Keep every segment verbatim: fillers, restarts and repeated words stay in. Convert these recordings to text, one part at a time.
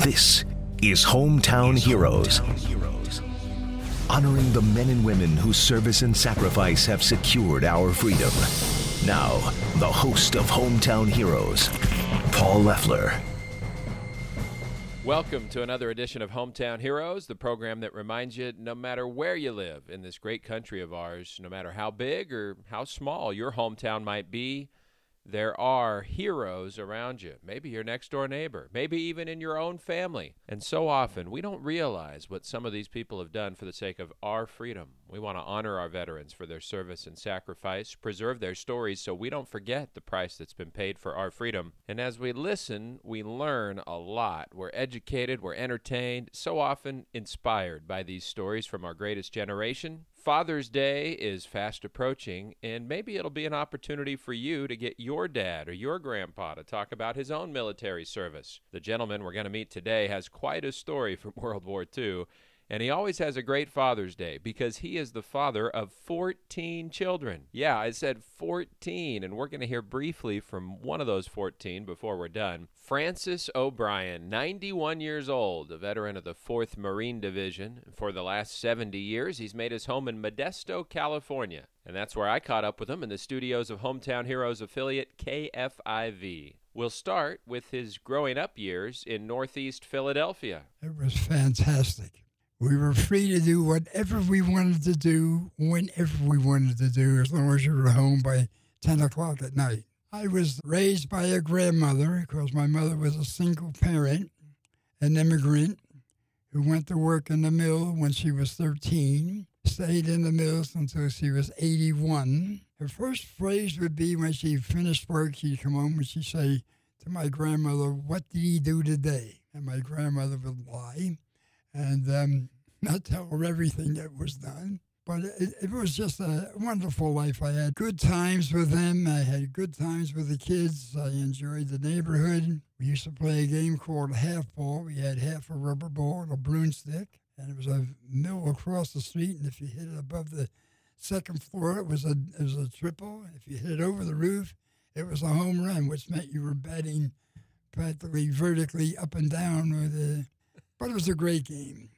This is Hometown Heroes. Honoring the men and women whose service and sacrifice have secured our freedom. Now, the host of Hometown Heroes, Paul Leffler. Welcome to another edition of Hometown Heroes, the program that reminds you no matter where you live in this great country of ours, no matter how big or how small your hometown might be, there are heroes around you. Maybe your next door neighbor, maybe even in your own family. And so often we don't realize what some of these people have done for the sake of our freedom. We want to honor our veterans for their service and sacrifice, preserve their stories so we don't forget the price that's been paid for our freedom. And as we listen, we learn a lot. We're educated, we're entertained, so often inspired by these stories from our greatest generation. Father's Day is fast approaching, and maybe it'll be an opportunity for you to get your dad or your grandpa to talk about his own military service. The gentleman we're going to meet today has quite a story from World War Two, and he always has a great Father's Day because he is the father of fourteen children. Yeah, I said fourteen, and we're going to hear briefly from one of those fourteen before we're done. Francis O'Brien, ninety-one years old, a veteran of the fourth Marine Division. For the last seventy years, he's made his home in Modesto, California. And that's where I caught up with him in the studios of Hometown Heroes affiliate K F I V. We'll start with his growing up years in Northeast Philadelphia. It was fantastic. We were free to do whatever we wanted to do, whenever we wanted to do, as long as you were home by ten o'clock at night. I was raised by a grandmother because my mother was a single parent, an immigrant who went to work in the mill when she was thirteen, stayed in the mills until she was eighty-one. Her first phrase would be when she finished work, she'd come home and she'd say to my grandmother, "What did he do today?" And my grandmother would lie and um, not tell her everything that was done. But it, it was just a wonderful life. I had good times with them. I had good times with the kids. I enjoyed the neighborhood. We used to play a game called half ball. We had half a rubber ball and a broomstick, and it was a mill across the street, and if you hit it above the second floor, it was a, it was a triple. If you hit it over the roof, it was a home run, which meant you were batting practically vertically up and down with a But it was a great game.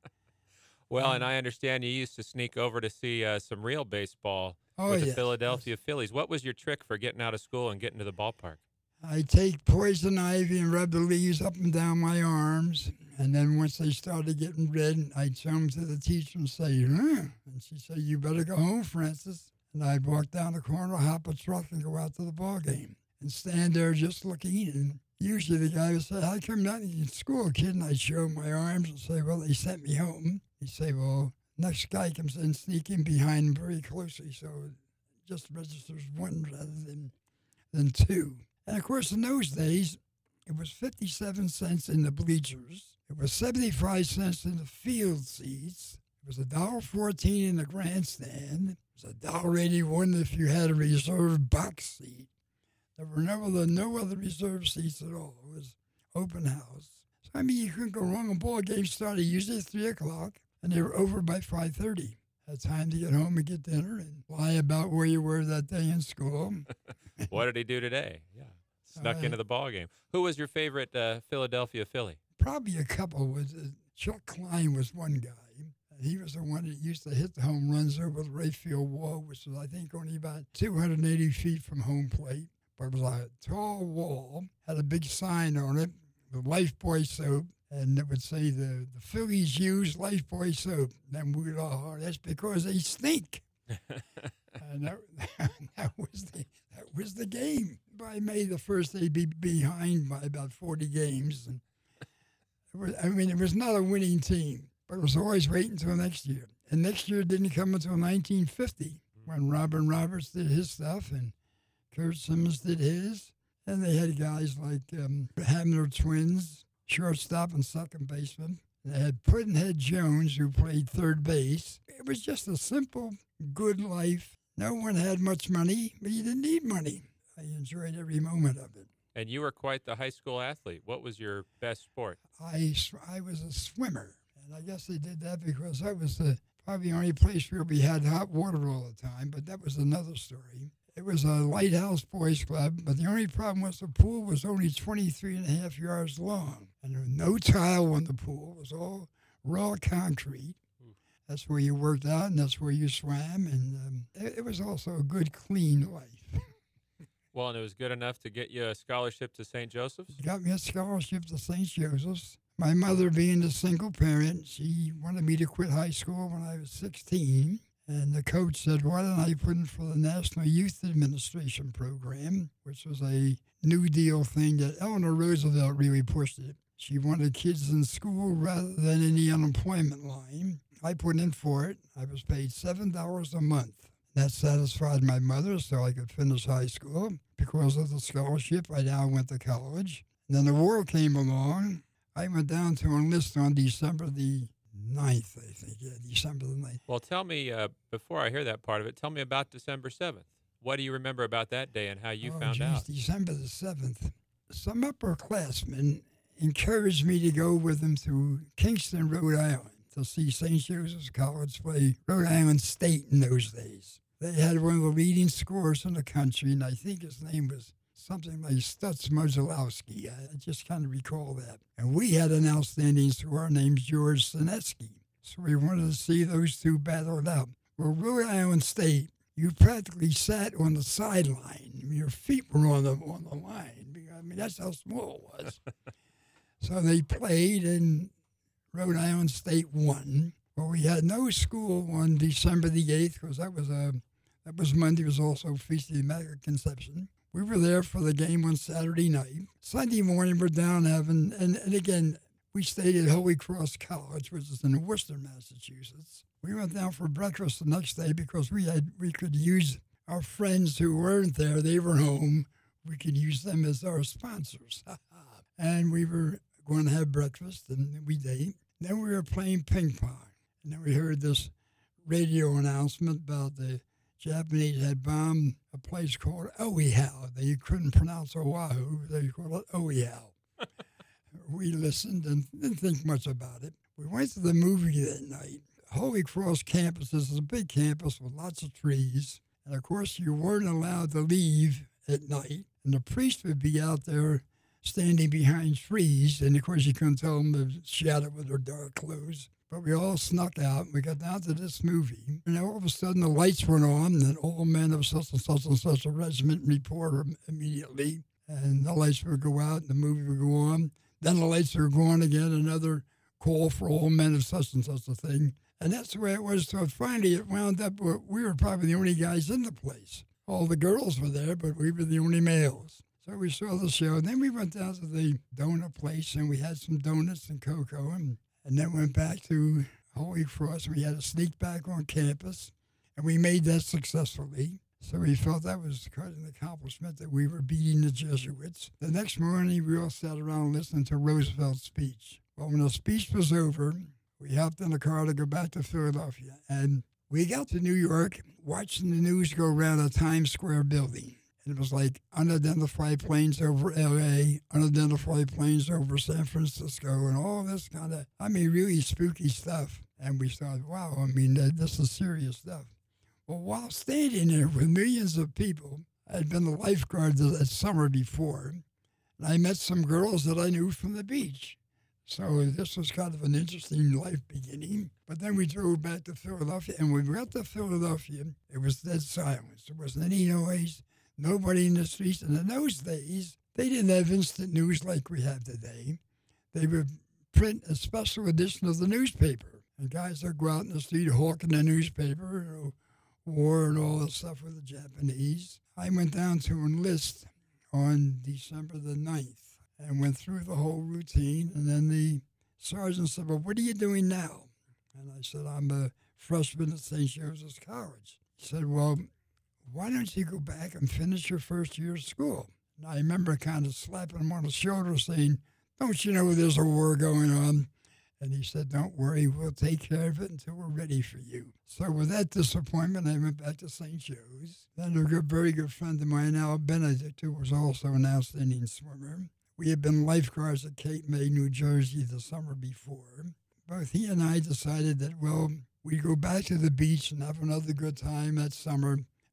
Well, and I understand you used to sneak over to see uh, some real baseball oh, with the yes, Philadelphia yes. Phillies. What was your trick for getting out of school and getting to the ballpark? I take poison ivy and rub the leaves up and down my arms, and then once they started getting red, I'd show them to the teacher and say, huh? And she'd say, "You better go home, Francis." And I'd walk down the corner, hop a truck, and go out to the ball game and stand there just looking. And usually the guy would say, "How come you're not in school, kid?" And I'd show him my arms and say, "Well, they sent me home." He'd say, "Well, next guy comes in, sneaking behind him very closely, so it just registers one rather than, than two." And, of course, in those days, it was fifty-seven cents in the bleachers. It was seventy-five cents in the field seats. It was one dollar fourteen in the grandstand. It was one dollar eighty-one if you had a reserved box seat. There were no other, no other reserved seats at all. It was open house. So, I mean, you couldn't go wrong. A ball game started usually at three o'clock, and they were over by five thirty. Had time to get home and get dinner and lie about where you were that day in school. What did he do today? Yeah, snuck Uh, into the ball game. Who was your favorite uh, Philadelphia Philly? Probably a couple. Was uh, Chuck Klein was one guy. He was the one that used to hit the home runs over the right field wall, which was, I think, only about two hundred eighty feet from home plate. But it was a tall wall, had a big sign on it, the Lifebuoy soap, and it would say the, the Phillies use Lifebuoy soap. Then we would all, "Oh, that's because they stink." And that, that was the that was the game. By May the first, they'd be behind by about forty games. And it was, I mean, it was not a winning team, but it was always waiting until next year. And next year didn't come until nineteen fifty, when Robin Roberts did his stuff and Kurt Simmons did his. And they had guys like um, Hamner twins, shortstop and second baseman. They had Pudd'nhead Jones, who played third base. It was just a simple, good life. No one had much money, but you didn't need money. I enjoyed every moment of it. And you were quite the high school athlete. What was your best sport? I, I was a swimmer, and I guess they did that because that was the, probably the only place where we had hot water all the time, but that was another story. It was a Lighthouse Boys Club, but the only problem was the pool was only twenty-three and a half yards long. And And no tile on the pool. It was all raw concrete. That's where you worked out, and that's where you swam. And um, it, it was also a good, clean life. Well, and it was good enough to get you a scholarship to Saint Joseph's? Got me a scholarship to Saint Joseph's. My mother, being a single parent, she wanted me to quit high school when I was sixteen. And the coach said, why don't I put in for the National Youth Administration Program, which was a New Deal thing that Eleanor Roosevelt really pushed it. She wanted kids in school rather than in the unemployment line. I put in for it. I was paid seven dollars a month. That satisfied my mother so I could finish high school. Because of the scholarship, I now went to college. And then the war came along. I went down to enlist on December the ninth, I think. Yeah, December the ninth. Well, tell me, uh, before I hear that part of it, tell me about December seventh. What do you remember about that day and how you oh, found geez, out? December the seventh. Some upperclassmen encouraged me to go with them to Kingston, Rhode Island, to see Saint Joseph's College play Rhode Island State in those days. They had one of the leading scorers in the country, and I think his name was something like Stutz Mozilowski. I just kind of recall that. And we had an outstanding scorer named George Sinetsky. So we wanted to see those two battle it out. Well, Rhode Island State, you practically sat on the sideline. Your feet were on the, on the line. I mean, that's how small it was. So they played, and Rhode Island State won. Well, we had no school on December the eighth because that was a that was Monday. It was also Feast of the Immaculate Conception. We were there for the game on Saturday night. Sunday morning, we're down having, and, and again, we stayed at Holy Cross College, which is in Worcester, Massachusetts. We went down for breakfast the next day because we had we could use our friends who weren't there. They were home. We could use them as our sponsors. And we were going to have breakfast, and we did. Then we were playing ping pong. And then we heard this radio announcement about the Japanese had bombed a place called Oihau. They couldn't pronounce Oahu. They called it Oihau. We listened and didn't think much about it. We went to the movie that night. Holy Cross campus is a big campus with lots of trees. And, of course, you weren't allowed to leave at night. And the priest would be out there standing behind trees. And, of course, you couldn't tell them to shadow with their dark clothes. But we all snuck out. We got down to this movie. And all of a sudden, the lights went on, and all men of such and such and such a regiment report immediately. And the lights would go out, and the movie would go on. Then the lights would go on again, another call for all men of such and such a thing. And that's the way it was. So finally, it wound up where we were probably the only guys in the place. All the girls were there, but we were the only males. So we saw the show. And then we went down to the donut place, and we had some donuts and cocoa, and And then went back to Holy Cross. We had to sneak back on campus, and we made that successfully. So we felt that was quite an accomplishment that we were beating the Jesuits. The next morning, we all sat around listening to Roosevelt's speech. Well, when the speech was over, we hopped in the car to go back to Philadelphia. And we got to New York, watching the news go around the Times Square building. And it was like unidentified planes over L A, unidentified planes over San Francisco, and all this kind of, I mean, really spooky stuff. And we thought, wow, I mean, this is serious stuff. Well, while standing there with millions of people, I had been the lifeguard that summer before, and I met some girls that I knew from the beach. So this was kind of an interesting life beginning. But then we drove back to Philadelphia, and when we got to Philadelphia, it was dead silence. There wasn't any noise. Nobody in the streets. And in those days, they didn't have instant news like we have today. They would print a special edition of the newspaper. And guys would go out in the street hawking the newspaper, you know, war and all that stuff with the Japanese. I went down to enlist on December the ninth and went through the whole routine. And then the sergeant said, well, what are you doing now? And I said, I'm a freshman at Saint Joseph's College. He said, well, why don't you go back and finish your first year of school? And I remember kind of slapping him on the shoulder saying, don't you know there's a war going on? And he said, don't worry, we'll take care of it until we're ready for you. So with that disappointment, I went back to Saint Joe's. Then a good, very good friend of mine, Al Benedict, who was also an outstanding swimmer. We had been lifeguards at Cape May, New Jersey the summer before. Both he and I decided that, well, we'd go back to the beach and have another good time that summer.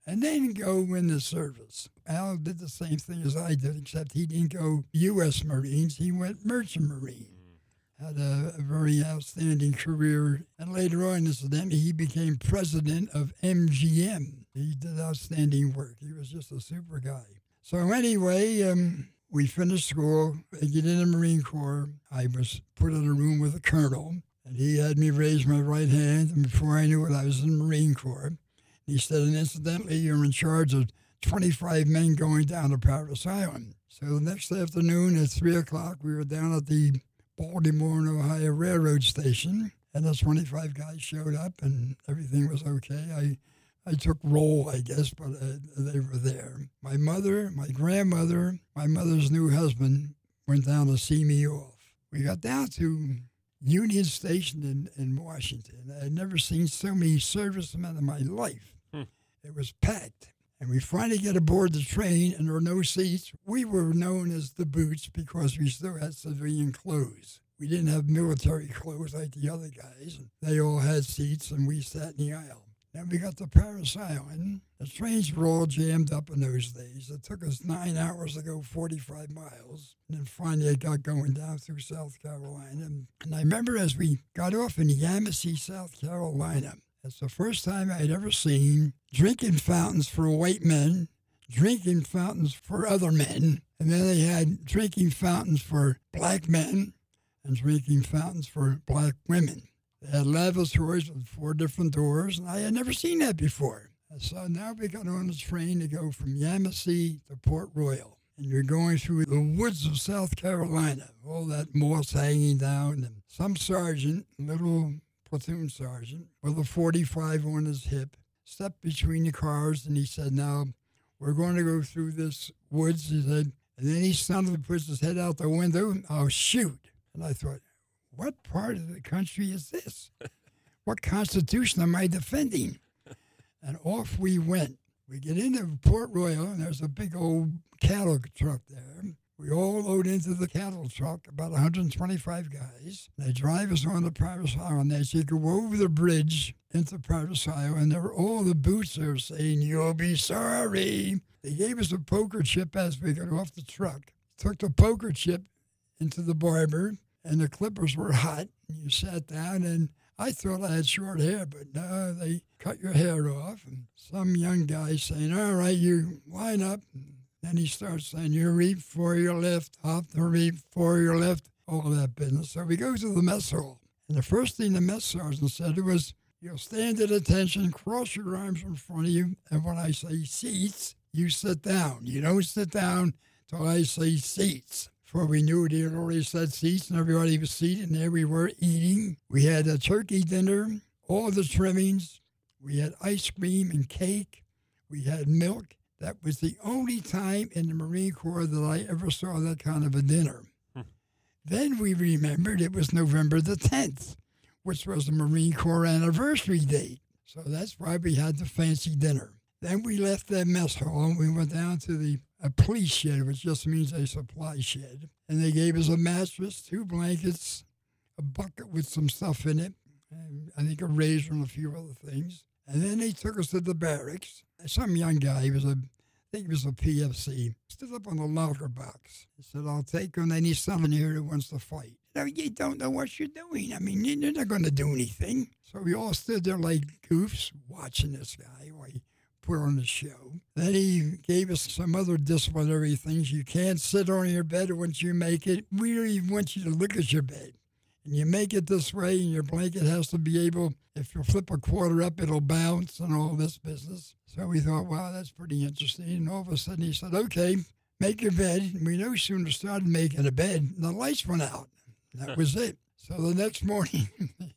and then go in the service. Al did the same thing as I did, except he didn't go U S Marines. He went Merchant Marine. Had a, a very outstanding career. And later on, incidentally, he became president of M G M. He did outstanding work. He was just a super guy. So anyway, um, we finished school. I get in the Marine Corps. I was put in a room with a colonel, and he had me raise my right hand. And before I knew it, I was in the Marine Corps. He said, and incidentally, you're in charge of twenty-five men going down to Parris Island. So the next afternoon at three o'clock, we were down at the Baltimore and Ohio Railroad Station, and the twenty-five guys showed up, and everything was okay. I I took roll, I guess, but uh, they were there. My mother, my grandmother, my mother's new husband went down to see me off. We got down to Union Station in, in Washington. I had never seen so many servicemen in my life. Hmm. It was packed. And we finally get aboard the train, and there were no seats. We were known as the Boots because we still had civilian clothes. We didn't have military clothes like the other guys. They all had seats, and we sat in the aisle. Then we got to Parris Island. The trains were all jammed up in those days. It took us nine hours to go forty-five miles. And then finally it got going down through South Carolina. And I remember as we got off in Yamasee, South Carolina, it's the first time I'd ever seen drinking fountains for white men, drinking fountains for other men, and then they had drinking fountains for black men and drinking fountains for black women. They had lavatories with four different doors, and I had never seen that before. And so now we got on the train to go from Yamasee to Port Royal, and you're going through the woods of South Carolina, all that moss hanging down, and some sergeant, little platoon sergeant, with a forty-five on his hip, stepped between the cars, and he said, now, we're going to go through this woods, he said, and then he suddenly puts his head out the window, I'll shoot. And I thought, what part of the country is this? What Constitution am I defending? And off we went. We get into Port Royal, and there's a big old cattle truck there. We all load into the cattle truck, about one hundred twenty-five guys. They drive us on to Parris Island. As you go over the bridge into Parris Island, and there were all the Boots there saying, you'll be sorry. They gave us a poker chip as we got off the truck. Took the poker chip into the barber, and the clippers were hot. And you sat down, and I thought I had short hair, but no, they cut your hair off. And some young guy saying, all right, you line up. And then he starts saying, you reap for your left, hop the reap for your left, all that business. So we go to the mess hall. And the first thing the mess sergeant said was, you'll stand at attention, cross your arms in front of you, and when I say seats, you sit down. You don't sit down till I say seats. Before we knew it, he had already said seats, and everybody was seated, and there we were eating. We had a turkey dinner, all the trimmings. We had ice cream and cake. We had milk. That was the only time in the Marine Corps that I ever saw that kind of a dinner. Hmm. Then we remembered it was November the tenth, which was the Marine Corps anniversary date. So that's why we had the fancy dinner. Then we left that mess hall, and we went down to the a police shed, which just means a supply shed. And they gave us a mattress, two blankets, a bucket with some stuff in it, and I think a razor and a few other things. And then they took us to the barracks. Some young guy, he was a, I think he was a P F C, stood up on the locker box. He said, I'll take on any son here who wants to fight. You know, you don't know what you're doing. I mean, you're not going to do anything. So we all stood there like goofs watching this guy while he put on the show. Then he gave us some other disciplinary things. You can't sit on your bed once you make it. We don't even want you to look at your bed. And you make it this way, and your blanket has to be able, if you flip a quarter up, it'll bounce and all this business. So we thought, wow, that's pretty interesting. And all of a sudden he said, okay, make your bed. And we no sooner started making a bed, and the lights went out. That was it. So the next morning,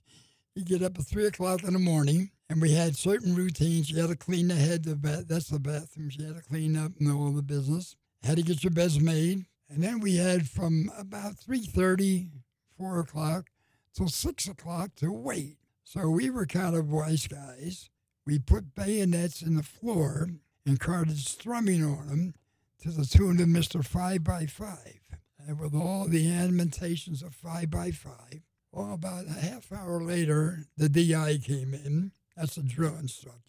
you get up at three o'clock in the morning, and we had certain routines. You had to clean the head, the bath, that's the bathrooms. You had to clean up and all the business. Had to get your beds made. And then we had from about three thirty, four o'clock, till six o'clock to wait. So we were kind of wise guys. We put bayonets in the floor and started strumming on them to the tune of Mister Five by Five. And with all the animations of Five by Five, well, about a half hour later, the D I came in. That's a drill instructor.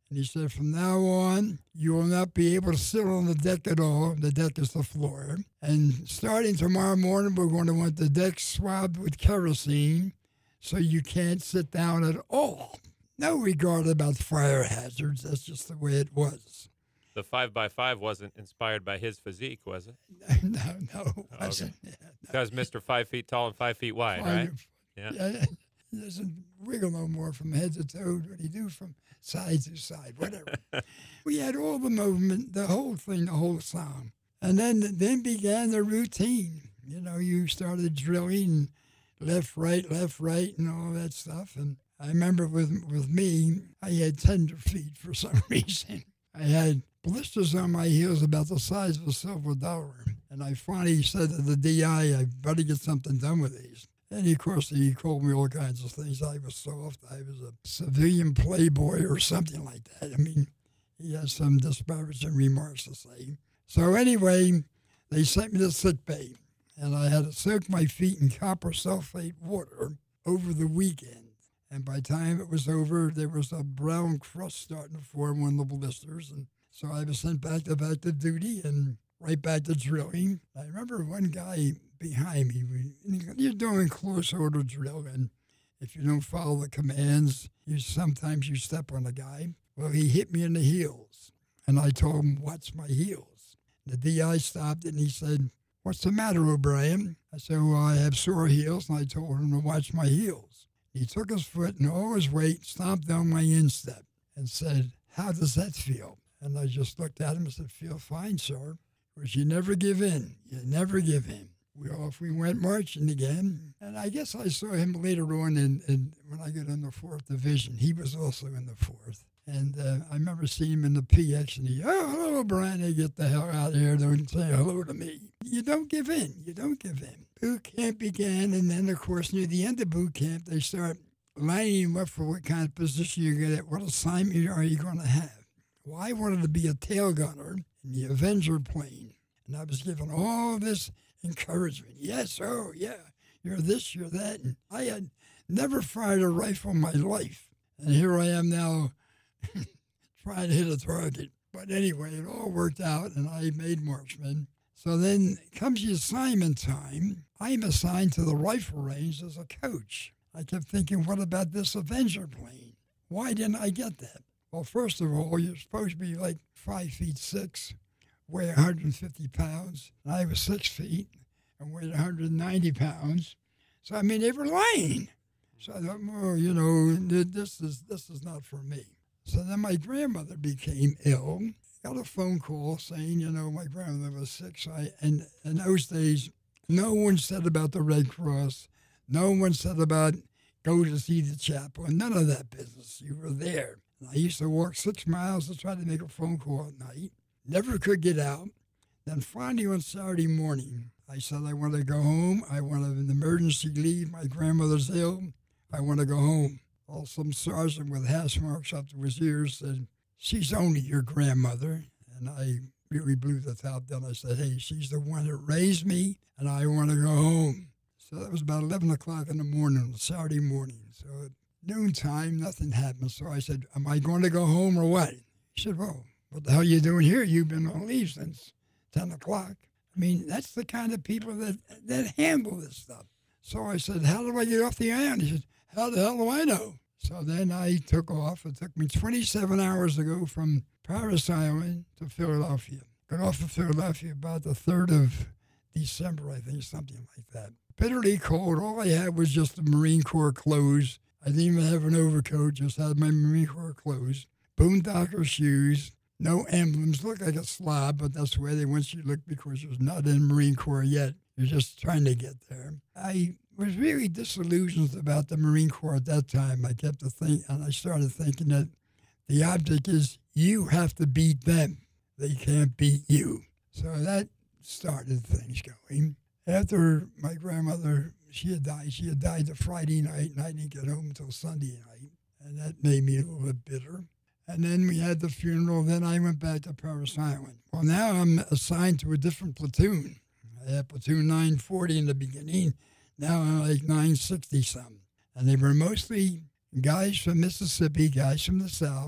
And he said, from now on, you will not be able to sit on the deck at all. The deck is the floor. And starting tomorrow morning, we're going to want the deck swabbed with kerosene so you can't sit down at all. No regard about fire hazards. That's just the way it was. The five by five wasn't inspired by his physique, was it? no, no, it wasn't. Okay. Yeah, no. Because Mister Five feet tall and five feet wide, Five- right? Yeah. Yeah, he doesn't wiggle no more from head to toe. What he do from side to side, whatever. We had all the movement, the whole thing, the whole song. And then then began the routine. You know, you started drilling left, right, left, right, and all that stuff. And I remember with with me, I had tender feet for some reason. I had blisters on my heels about the size of a silver dollar. And I finally said to the D I, I better get something done with these. And of course, he called me all kinds of things. I was soft. I was a civilian playboy or something like that. I mean, he had some disparaging remarks to say. So anyway, they sent me to sick bay, and I had to soak my feet in copper sulfate water over the weekend. And by the time it was over, there was a brown crust starting to form on the blisters. And so I was sent back to active duty and right back to drilling. I remember one guy behind me, we, you're doing close order drill, and if you don't follow the commands, you sometimes you step on a guy. Well, he hit me in the heels, and I told him, watch my heels. The D I stopped, and he said, what's the matter, O'Brien? I said, well, I have sore heels, and I told him to watch my heels. He took his foot and all his weight, stomped down my instep, and said, how does that feel? And I just looked at him and said, feel fine, sir. Because you never give in. You never give in. We off we went marching again. And I guess I saw him later on in, in when I got in the fourth division. He was also in the fourth. And uh, I remember seeing him in the P X, and he, oh, hello, Brian, hey, get the hell out of here. Don't say hello to me. You don't give in. You don't give in. Boot camp began, and then, of course, near the end of boot camp, they start lining you up for what kind of position you're going to get. What assignment are you going to have? Well, I wanted to be a tail gunner in the Avenger plane. And I was given all this encouragement. Yes, oh, yeah, you're this, you're that. And I had never fired a rifle in my life. And here I am now trying to hit a target. But anyway, it all worked out, and I made marksman. So then comes the assignment time. I'm assigned to the rifle range as a coach. I kept thinking, what about this Avenger plane? Why didn't I get that? Well, first of all, you're supposed to be like five feet six, weigh one hundred fifty pounds. And I was six feet and weighed one hundred ninety pounds. So, I mean, they were lying. So I thought, well, you know, this is this is not for me. So then my grandmother became ill. Got a phone call saying, you know, my grandmother was sick. So I, and in those days, no one said about the Red Cross. No one said about go to see the chaplain. None of that business. You were there. And I used to walk six miles to try to make a phone call at night. Never could get out. Then finally on Saturday morning, I said, I want to go home. I want an emergency leave. My grandmother's ill. I want to go home. Well, some sergeant with hash marks up to his ears said, she's only your grandmother. And I really blew the top down. I said, hey, she's the one that raised me, and I want to go home. So that was about eleven o'clock in the morning, on Saturday morning. So at noontime, nothing happened. So I said, am I going to go home or what? He said, well, what the hell are you doing here? You've been on leave since ten o'clock. I mean, that's the kind of people that, that handle this stuff. So I said, how do I get off the island? He said, how the hell do I know? So then I took off. It took me twenty-seven hours to go from Paris Island to Philadelphia. Got off of Philadelphia about the third of December, I think, something like that. Bitterly cold. All I had was just the Marine Corps clothes. I didn't even have an overcoat, just had my Marine Corps clothes. Boondocker shoes, no emblems. Looked like a slob, but that's the way they want you to look because you're not in Marine Corps yet. You're just trying to get there. I was really disillusioned about the Marine Corps at that time. I kept to think, and I started thinking that the object is you have to beat them. They can't beat you. So that started things going. After my grandmother, she had died. She had died the Friday night, and I didn't get home until Sunday night, and that made me a little bit bitter. And then we had the funeral. Then I went back to Paris Island. Well, now I'm assigned to a different platoon. I had platoon nine forty in the beginning. Now I'm like nine sixty something. And they were mostly guys from Mississippi, guys from the South.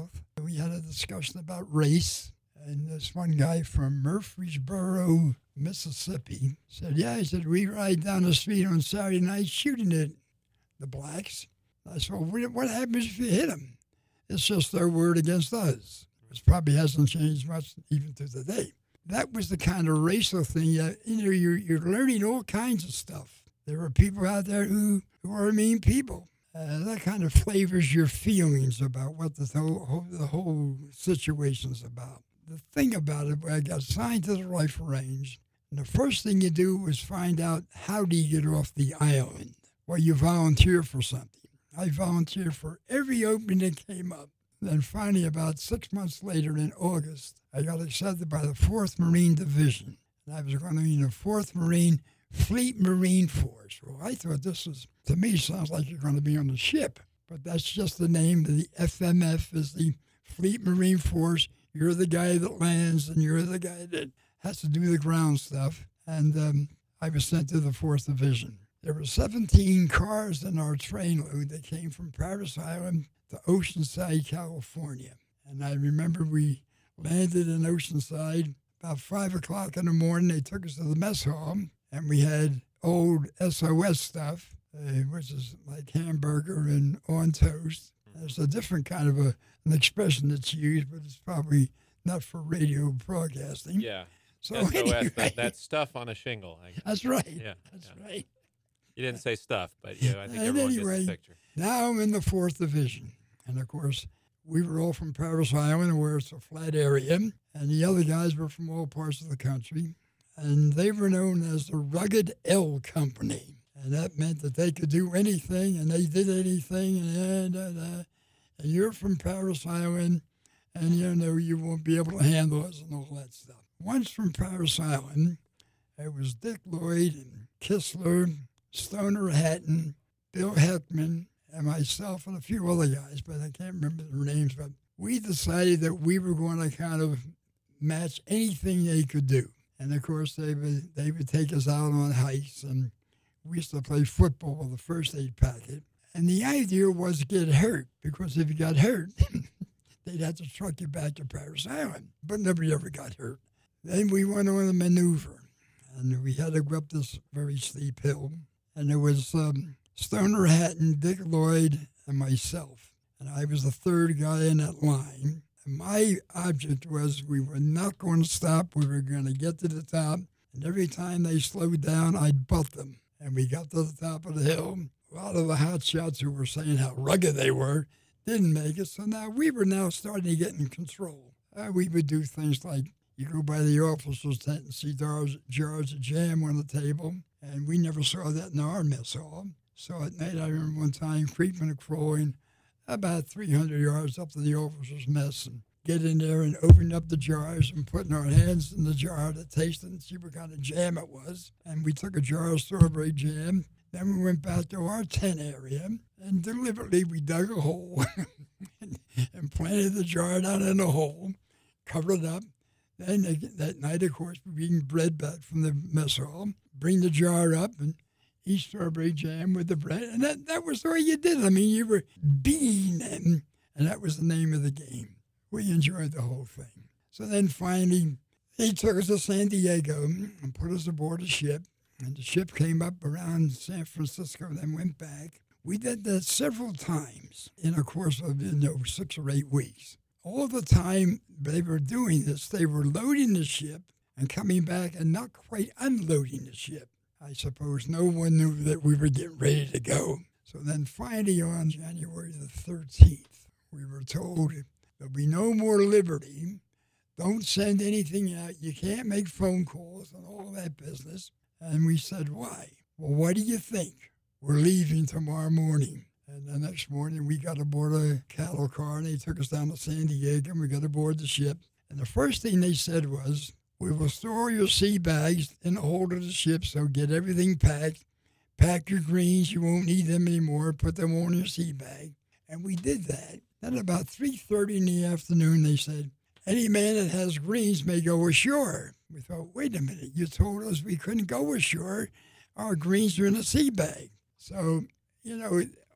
we had a discussion about race. And this one guy from Murfreesboro, Mississippi, said, yeah, he said, we ride down the street on Saturday night shooting at the blacks. I said, well, what what happens if you hit them? It's just their word against us, which probably hasn't changed much even to today. That was the kind of racial thing. That, you know, you're, you're learning all kinds of stuff. There are people out there who, who are mean people. Uh, that kind of flavors your feelings about what the whole, whole, the whole situation's about. The thing about it, I got assigned to the rifle range, and the first thing you do is find out how do you get off the island. Well, you volunteer for something. I volunteered for every opening that came up. Then finally, about six months later in August, I got accepted by the fourth Marine Division. And I was going to be in the fourth Marine Fleet Marine Force. Well, I thought this was, to me, sounds like you're going to be on the ship. But that's just the name of the F M F, is the Fleet Marine Force. You're the guy that lands, and you're the guy that has to do the ground stuff. And um, I was sent to the fourth Division. There were seventeen cars in our train load that came from Parris Island to Oceanside, California. And I remember we landed in Oceanside about five o'clock in the morning. They took us to the mess hall, and we had old S O S stuff, uh, which is like hamburger and on toast. There's a different kind of a, an expression that's used, but it's probably not for radio broadcasting. Yeah. So S O S, anyway, that, that's stuff on a shingle. I guess. That's right. Yeah. That's yeah. right. You didn't say stuff, but yeah, I think And everyone anyway, gets the picture. Now I'm in the fourth Division. And of course, we were all from Parris Island, where it's a flat area. And the other guys were from all parts of the country. And they were known as the Rugged L Company. And that meant that they could do anything, and they did anything, and, uh, uh, and you're from Parris Island, and you know you won't be able to handle us and all that stuff. Once from Parris Island, it was Dick Lloyd and Kistler, Stoner Hatton, Bill Heckman, and myself and a few other guys, but I can't remember their names. But we decided that we were going to kind of match anything they could do. And of course, they would they would take us out on hikes, and we used to play football with the first aid packet. And the idea was to get hurt, because if you got hurt, they'd have to truck you back to Parris Island. But nobody ever got hurt. Then we went on a maneuver, and we had to go up this very steep hill. And there was um, Stoner Hatton, Dick Lloyd, and myself. And I was the third guy in that line. And my object was we were not going to stop. We were going to get to the top. And every time they slowed down, I'd butt them. And we got to the top of the hill. A lot of the hot shots who were saying how rugged they were didn't make it. So now we were now starting to get in control. Uh, we would do things like you go by the officer's tent and see jars, jars of jam on the table. And we never saw that in our mess hall. So at night, I remember one time creeping and crawling about three hundred yards up to the officer's mess and get in there and open up the jars and putting our hands in the jar to taste it and see what kind of jam it was. And we took a jar of strawberry jam. Then we went back to our tent area, and deliberately we dug a hole and, and planted the jar down in the hole, covered it up. Then that night, of course, we bring bread back from the mess hall, bring the jar up and eat strawberry jam with the bread. And that, that was the way you did it. I mean, you were beating them, and that was the name of the game. We enjoyed the whole thing. So then finally, they took us to San Diego and put us aboard a ship. And the ship came up around San Francisco and then went back. We did that several times in a course of, you know, six or eight weeks. All the time they were doing this, they were loading the ship and coming back and not quite unloading the ship. I suppose no one knew that we were getting ready to go. So then finally on January the thirteenth, we were told there'll be no more liberty. Don't send anything out. You can't make phone calls and all that business. And we said, why? Well, what do you think? We're leaving tomorrow morning. And the next morning, we got aboard a cattle car, and they took us down to San Diego, and we got aboard the ship. And the first thing they said was, we will store your sea bags in the hold of the ship, so get everything packed. Pack your greens. You won't need them anymore. Put them on your sea bag. And we did that. Then about three thirty in the afternoon, they said, any man that has greens may go ashore. We thought, wait a minute, you told us we couldn't go ashore. Our greens are in a sea bag. So, you know,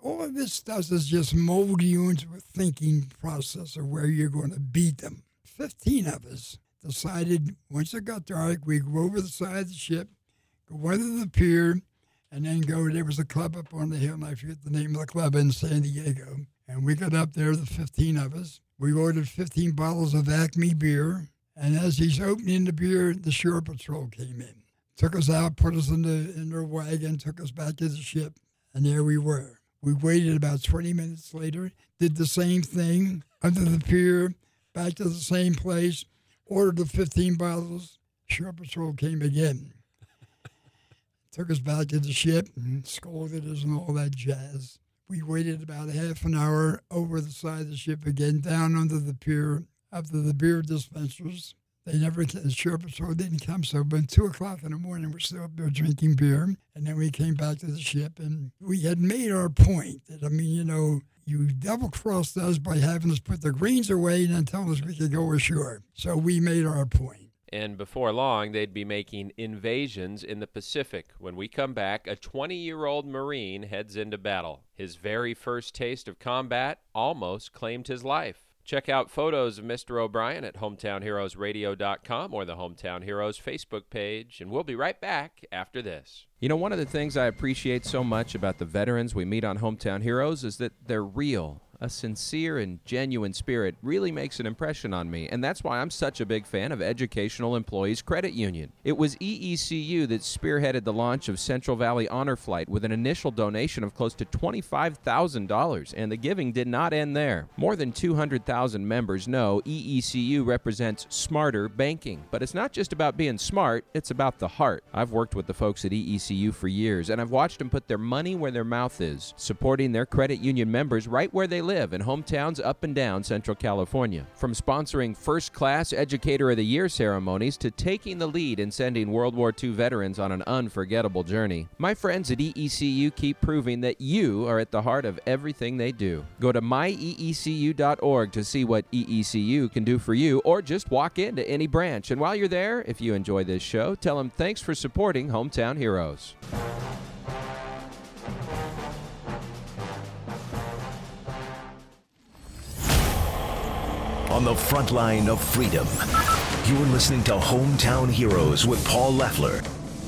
all of this does is just mold you into a thinking process of where you're going to beat them. Fifteen of us decided once it got dark, we'd go over the side of the ship, go under the pier, and then go, there was a club up on the hill, and I forget the name of the club in San Diego. And we got up there, the fifteen of us. We ordered fifteen bottles of Acme beer. And as he's opening the beer, the Shore Patrol came in. Took us out, put us in, the, in their wagon, took us back to the ship, and there we were. We waited about twenty minutes later, did the same thing, under the pier, back to the same place, ordered the fifteen bottles. Shore Patrol came again. Took us back to the ship and scolded us and all that jazz. We waited about half an hour over the side of the ship again, down under the pier, up to the beer dispensers. They never came, the Shore Patrol didn't come, so but two o'clock in the morning, we're still up there drinking beer. And then we came back to the ship, and we had made our point. That, I mean, you know, you double-crossed us by having us put the greens away and then telling us we could go ashore. So we made our point. And before long, they'd be making invasions in the Pacific. When we come back, a twenty-year-old Marine heads into battle. His very first taste of combat almost claimed his life. Check out photos of Mister O'Brien at hometown heroes radio dot com or the Hometown Heroes Facebook page, and we'll be right back after this. You know, one of the things I appreciate so much about the veterans we meet on Hometown Heroes is that they're real. A sincere and genuine spirit really makes an impression on me, and that's why I'm such a big fan of Educational Employees Credit Union. It was E E C U that spearheaded the launch of Central Valley Honor Flight with an initial donation of close to twenty-five thousand dollars, and the giving did not end there. More than two hundred thousand members know E E C U represents smarter banking, but it's not just about being smart, it's about the heart. I've worked with the folks at E E C U for years, and I've watched them put their money where their mouth is, supporting their credit union members right where they live in hometowns up and down Central California. From sponsoring first-class Educator of the Year ceremonies to taking the lead in sending World War Two veterans on an unforgettable journey, my friends at E E C U keep proving that you are at the heart of everything they do. Go to my e e c u dot org to see what E E C U can do for you, or just walk into any branch. And while you're there, if you enjoy this show, tell them thanks for supporting Hometown Heroes. On the front line of freedom, you're listening to Hometown Heroes with Paul Leffler.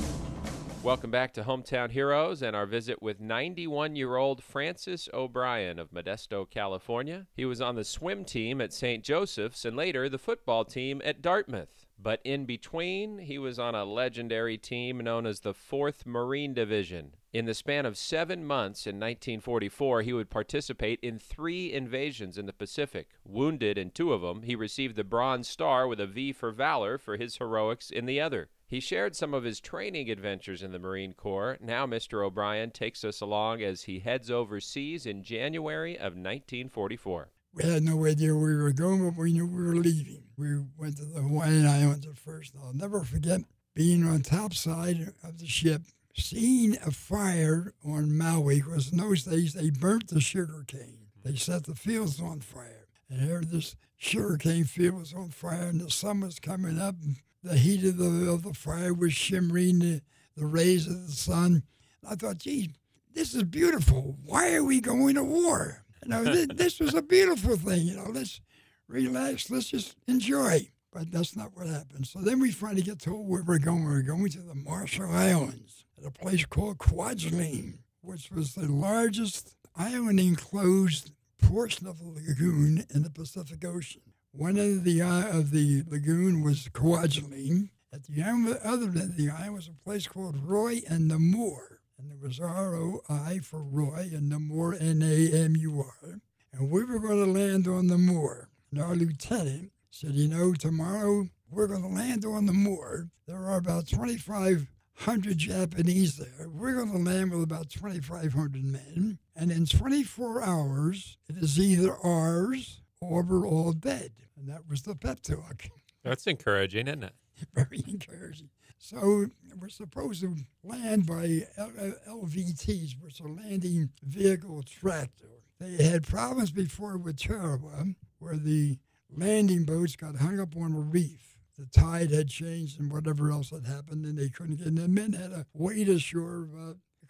Welcome back to Hometown Heroes and our visit with ninety-one-year-old Francis O'Brien of Modesto, California. He was on the swim team at Saint Joseph's and later the football team at Dartmouth. But in between, he was on a legendary team known as the fourth Marine Division. In the span of seven months in nineteen forty-four, he would participate in three invasions in the Pacific. Wounded in two of them, he received the Bronze Star with a V for Valor for his heroics in the other. He shared some of his training adventures in the Marine Corps. Now Mister O'Brien takes us along as he heads overseas in January of nineteen forty-four. We had no idea where we were going, but we knew we were leaving. We went to the Hawaiian Islands at first. I'll never forget being on top side of the ship, seeing a fire on Maui, because in those days they burnt the sugar cane. They set the fields on fire. And here this sugar cane field was on fire, and the sun was coming up, and the heat of the, of the fire was shimmering, the, the rays of the sun. And I thought, gee, this is beautiful. Why are we going to war? You know, this, this was a beautiful thing. You know, let's relax, let's just enjoy. But that's not what happened. So then we finally get told where we're going. We're going to the Marshall Islands at a place called Kwajalein, which was the largest island-enclosed portion of the lagoon in the Pacific Ocean. One end of the eye of the lagoon was Kwajalein. At the other end of the island was a place called Roy and Namur. And there was R O I for Roy and Namur, N A M U R. And we were going to land on Namur. And our lieutenant said, you know, tomorrow we're going to land on Namur. There are about twenty-five hundred Japanese there. We're going to land with about twenty-five hundred men. And in twenty-four hours, it is either ours or we're all dead. And that was the pep talk. That's encouraging, isn't it? Very encouraging. So we're supposed to land by L V Ts, which are landing vehicle tractor. They had problems before with Tarawa, where the landing boats got hung up on a reef. The tide had changed and whatever else had happened, and they couldn't get in. The men had to wait ashore about a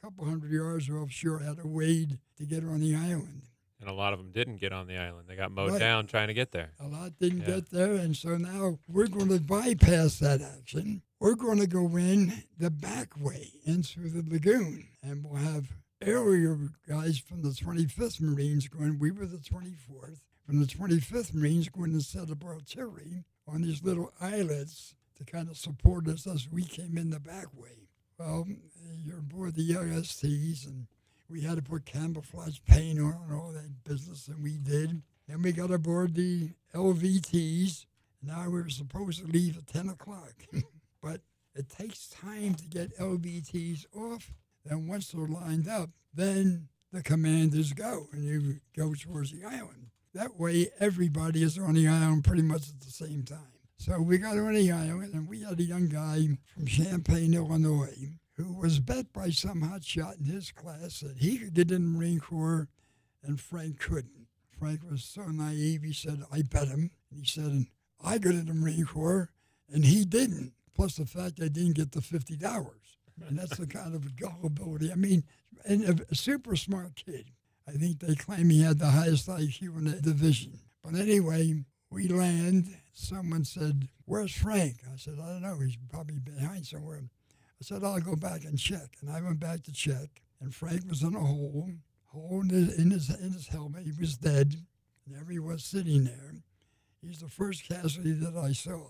couple hundred yards offshore had to wade to get on the island. And a lot of them didn't get on the island. They got mowed Right. down trying to get there. A lot didn't Yeah. get there, and so now we're going to bypass that action. We're going to go in the back way, in through the lagoon, and we'll have area guys from the twenty-fifth Marines going. We were the twenty-fourth. From the twenty-fifth Marines going to set up artillery on these little islets to kind of support us as we came in the back way. Well, you're aboard the L S Ts, and we had to put camouflage paint on and all that business, and we did. Then we got aboard the L V Ts. Now we were supposed to leave at ten o'clock. But it takes time to get L V Ts off. Then once they're lined up, then the commanders go, and you go towards the island. That way, everybody is on the island pretty much at the same time. So we got on the island, and we had a young guy from Champaign, Illinois, who was bet by some hot shot in his class that he could get in the Marine Corps, and Frank couldn't. Frank was so naive, he said, I bet him. And he said, I got in the Marine Corps, and he didn't. Plus the fact I didn't get the fifty dollars. And that's the kind of gullibility. I mean, and a, a super smart kid. I think they claim he had the highest I Q in the division. But anyway, we land. Someone said, where's Frank? I said, I don't know. He's probably behind somewhere. I said, I'll go back and check. And I went back to check. And Frank was in a hole, hole in his, in his, in his helmet. He was dead. And there he was sitting there. He's the first casualty that I saw.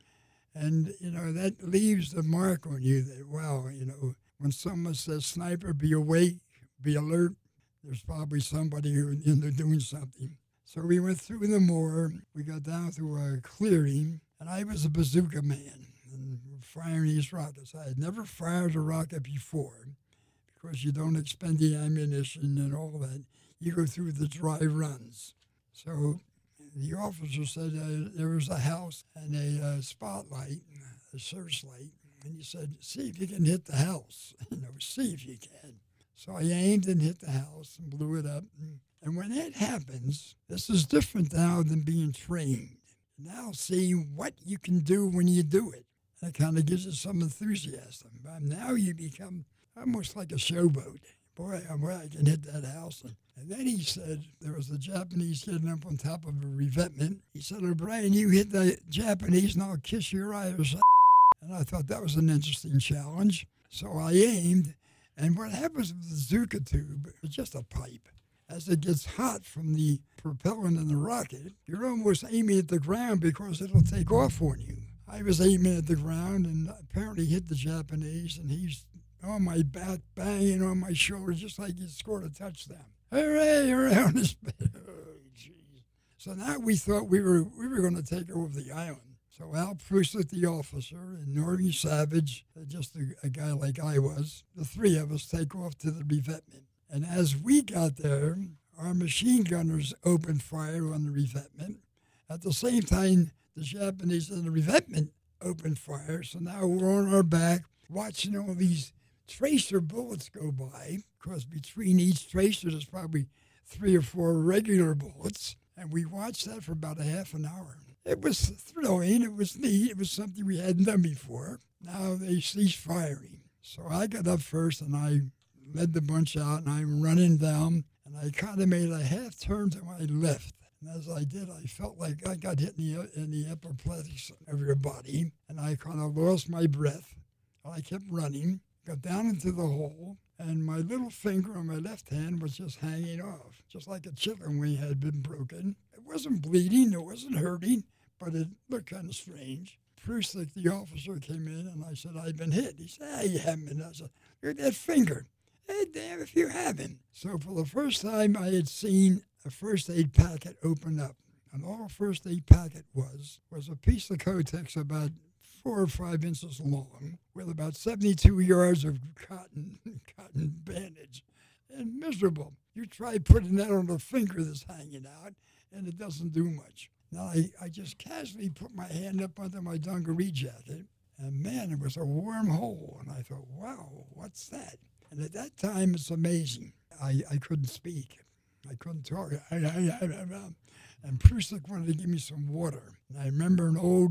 And, you know, that leaves the mark on you that, wow, you know, when someone says, sniper, be awake, be alert, there's probably somebody who, you know, doing something. So we went through the moor. We got down to a clearing, and I was a bazooka man and firing these rockets. I had never fired a rocket before because you don't expend the ammunition and all that. You go through the dry runs. So the officer said uh, there was a house and a uh, spotlight, a searchlight, and he said, see if you can hit the house. You know, see if you can. So I aimed and hit the house and blew it up. And when that happens, this is different now than being trained. Now see what you can do when you do it. That kind of gives you some enthusiasm. But now you become almost like a showboat. Boy, boy, I can hit that house. And, and then he said, there was a Japanese getting up on top of a revetment. He said, O'Brien, you hit the Japanese and I'll kiss your Irish. And I thought that was an interesting challenge. So I aimed. And what happens with the bazooka tube is just a pipe. As it gets hot from the propellant in the rocket, you're almost aiming at the ground because it'll take off on you. I was aiming at the ground and apparently hit the Japanese, and he's on my back, banging on my shoulder, just like he scored a touchdown. Hooray, around his bed. Oh, jeez. So now we thought we were we were going to take over the island. So Al Prusik, the officer, and Norby Savage, just a, a guy like I was, the three of us take off to the revetment. And as we got there, our machine gunners opened fire on the revetment. At the same time, the Japanese in the revetment opened fire. So now we're on our back watching all these tracer bullets go by, because between each tracer there's probably three or four regular bullets. And we watched that for about a half an hour. It was thrilling. It was neat. It was something we hadn't done before. Now they ceased firing. So I got up first, and I led the bunch out, and I'm running down, and I kind of made a half turn to my left. And as I did, I felt like I got hit in the, in the upper plexus of your body, and I kind of lost my breath. I kept running, got down into the hole, and my little finger on my left hand was just hanging off, just like a chicken wing had been broken. It wasn't bleeding, it wasn't hurting, but it looked kind of strange. Prusik, the officer, came in, and I said, I've been hit. He said, hey, you haven't been. I said, look at that finger. Hey, damn if you haven't. So for the first time, I had seen a first aid packet open up. And all a first aid packet was, was a piece of Kotex about four or five inches long with about seventy-two yards of cotton, cotton bandage. And miserable. You try putting that on a finger that's hanging out, and it doesn't do much. Now, I, I just casually put my hand up under my dungaree jacket, and man, it was a warm hole. And I thought, wow, what's that? And at that time, it's amazing. I, I couldn't speak. I couldn't talk. And Prusik wanted to give me some water. And I remember an old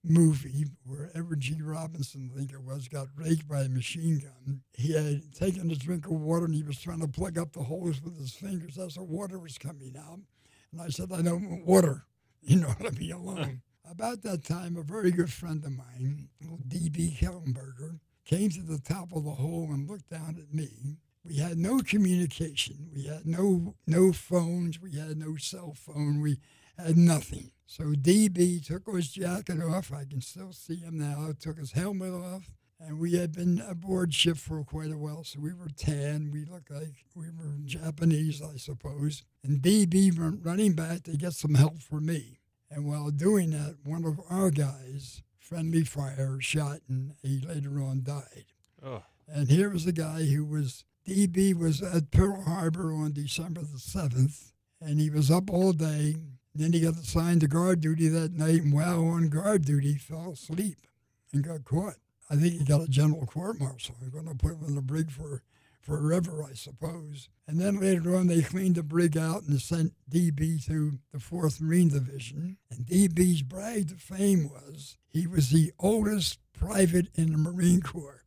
movie where Edward G. Robinson, I think it was, got raked by a machine gun. He had taken a drink of water and he was trying to plug up the holes with his fingers as the water was coming out. And I said, I don't want water. You know, let me alone. About that time, a very good friend of mine, D B Kellenberger, came to the top of the hole and looked down at me. We had no communication. We had no no phones. We had no cell phone. We had nothing. So D B took his jacket off. I can still see him now. Took his helmet off. And we had been aboard ship for quite a while, so we were tan. We looked like we were Japanese, I suppose. And D B went running back to get some help for me. And while doing that, one of our guys, friendly fire, shot, and he later on died. Oh. And here was a guy who was, D B was at Pearl Harbor on December the seventh, and he was up all day. Then he got assigned to guard duty that night, and while on guard duty, fell asleep and got caught. I think he got a general court-martial. They're going to put him in the brig for forever, I suppose. And then later on, they cleaned the brig out and sent D B to the fourth Marine Division. And D B's brag to fame was he was the oldest private in the Marine Corps,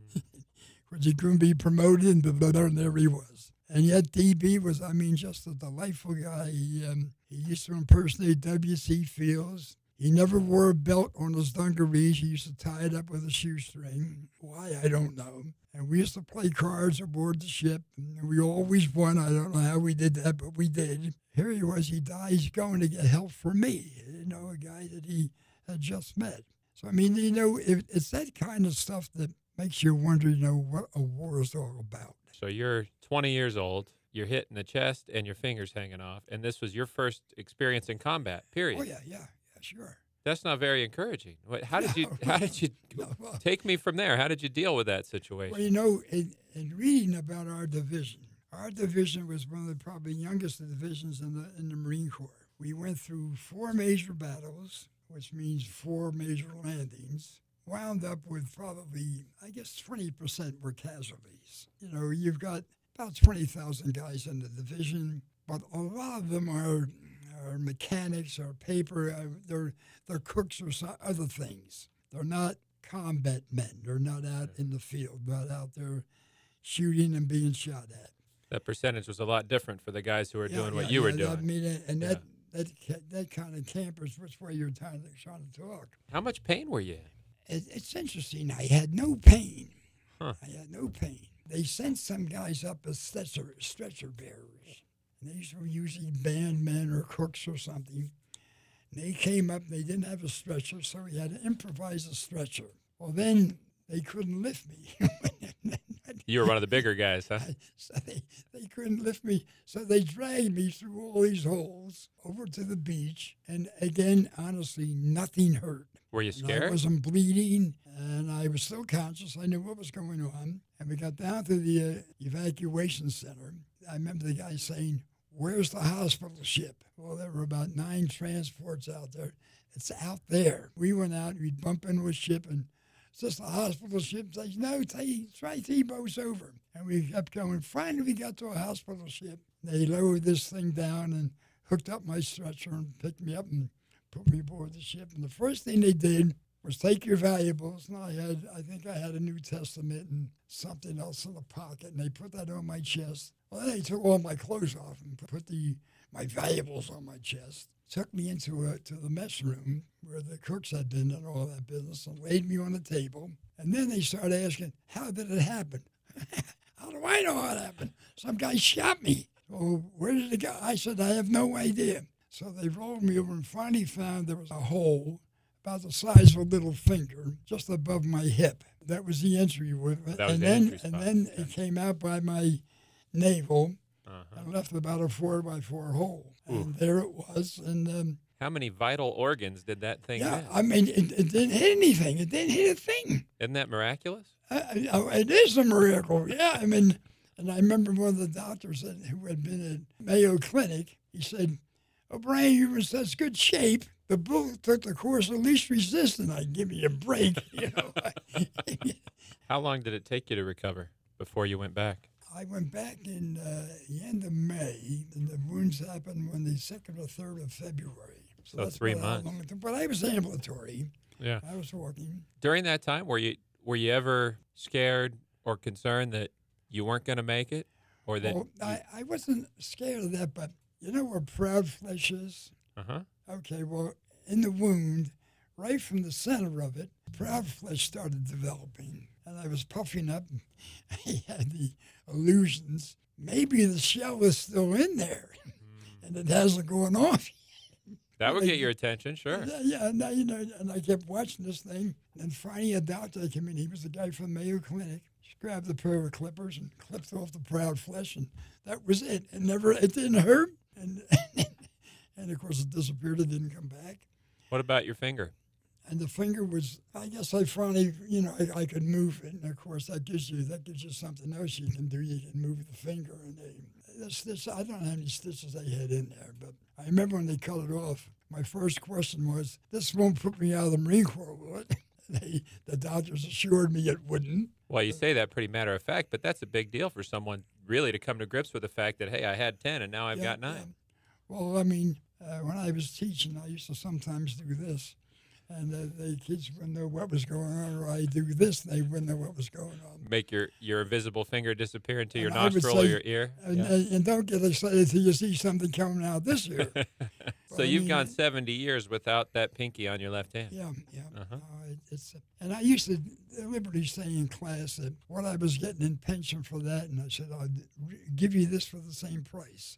because he couldn't be promoted, but there he was. And yet D B was, I mean, just a delightful guy. He, um, he used to impersonate W C Fields. He never wore a belt on his dungarees. He used to tie it up with a shoestring. Why, I don't know. And we used to play cards aboard the ship, and we always won. I don't know how we did that, but we did. Here he was. He died. He's going to get help from me, you know, a guy that he had just met. So, I mean, you know, it, it's that kind of stuff that makes you wonder, you know, what a war is all about. So you're twenty years old. You're hit in the chest and your fingers hanging off, and this was your first experience in combat, period. Oh, yeah, yeah. Sure. That's not very encouraging. What, how did you? No, how did you no, well, take me from there? How did you deal with that situation? Well, you know, in, in reading about our division, our division was one of the probably youngest divisions in the in the Marine Corps. We went through four major battles, which means four major landings. Wound up with probably, I guess, twenty percent were casualties. You know, you've got about twenty thousand guys in the division, but a lot of them are. Or mechanics or paper, uh, they're, they're cooks or so, other things. They're not combat men. They're not out in the field, not out there shooting and being shot at. That percentage was a lot different for the guys who were Yeah, doing what yeah, you yeah, were doing. I mean, and Yeah. that, that that kind of campers, which way you're trying to, trying to talk. How much pain were you in? It, it's interesting. I had no pain. Huh. I had no pain. They sent some guys up as stretcher, stretcher bearers. These were usually band men or cooks or something. And they came up, they didn't have a stretcher, so we had to improvise a stretcher. Well, then they couldn't lift me. You were one of the bigger guys, huh? So they, they couldn't lift me. So they dragged me through all these holes over to the beach. And again, honestly, nothing hurt. Were you And I scared? wasn't bleeding, and I was still conscious. I knew what was going on. And we got down to the uh, evacuation center. I remember the guy saying, "Where's the hospital ship?" Well, there were about nine transports out there. It's out there. We went out, we'd bump into a ship, and it's just a hospital ship. Says, "No, t- try T-boats over." And we kept going. Finally, we got to a hospital ship. They lowered this thing down and hooked up my stretcher and picked me up and put me aboard the ship. And the first thing they did was take your valuables. And I had, I think I had a New Testament and something else in the pocket. And they put that on my chest. Well, then they took all my clothes off and put the my valuables on my chest. Took me into a, to the mess room where the cooks had been and all that business, and laid me on the table. And then they started asking, "How did it happen?" "How do I know how it happened? Some guy shot me." "Well, where did it go?" I said, "I have no idea." So they rolled me over and finally found there was a hole about the size of a little finger just above my hip. That was the entry with it. That was and the then entry and spot. then Yeah. it came out by my navel Uh-huh. and left about a four by four hole. Ooh. And there it was. And um, How many vital organs did that thing yeah, hit? I mean, it, it didn't hit anything. It didn't hit a thing. Isn't that miraculous? Uh, uh, it is a miracle. Yeah, I mean, and I remember one of the doctors that, who had been at Mayo Clinic, he said, "O'Brien, you're in such good shape. The bullet took the course of least resistance." I give me a break, you know. How long did it take you to recover before you went back? I went back in uh, the end of May, and the wounds happened on the second or third of February. So three about how months. long it took. But I was ambulatory. Yeah. I was walking. During that time, were you were you ever scared or concerned that you weren't going to make it, or that? Well, you, I, I wasn't scared of that, but you know where proud flesh is? uh-huh. Okay, well, in the wound, right from the center of it, proud flesh started developing. And I was puffing up. I had the illusions. Maybe the shell is still in there, mm. and it hasn't gone off. That would get your attention, sure. Yeah, yeah, and I, you know, and I kept watching this thing, and finally a doctor came in. He was the guy from Mayo Clinic. Just grabbed a pair of clippers and clipped off the proud flesh, and that was it. It never, it didn't hurt, and and of course it disappeared. It didn't come back. What about your finger? And the finger was, I guess I finally, you know, I, I could move it. And of course, that gives you that gives you something else you can do. You can move the finger. And they, this, this, I don't know how many stitches they had in there, but I remember when they cut it off, my first question was, this won't put me out of the Marine Corps, will it? They, the doctors assured me it wouldn't. Well, you say that pretty matter of fact, but that's a big deal for someone really to come to grips with the fact that, hey, I had ten and now I've Yeah, got nine. Yeah. Well, I mean, uh, when I was teaching, I used to sometimes do this. And uh, the kids wouldn't know what was going on, or I do this, and they wouldn't know what was going on. Make your, your invisible finger disappear into your And I would nostril say- or your ear. And, Yeah. and, and don't get excited till you see something coming out this year. So I you've mean, gone seventy years without that pinky on your left hand. Yeah, yeah. Uh-huh. Uh, it- it's, and I used to deliberately say in class that what I was getting in pension for that, and I said, I'll d- give you this for the same price.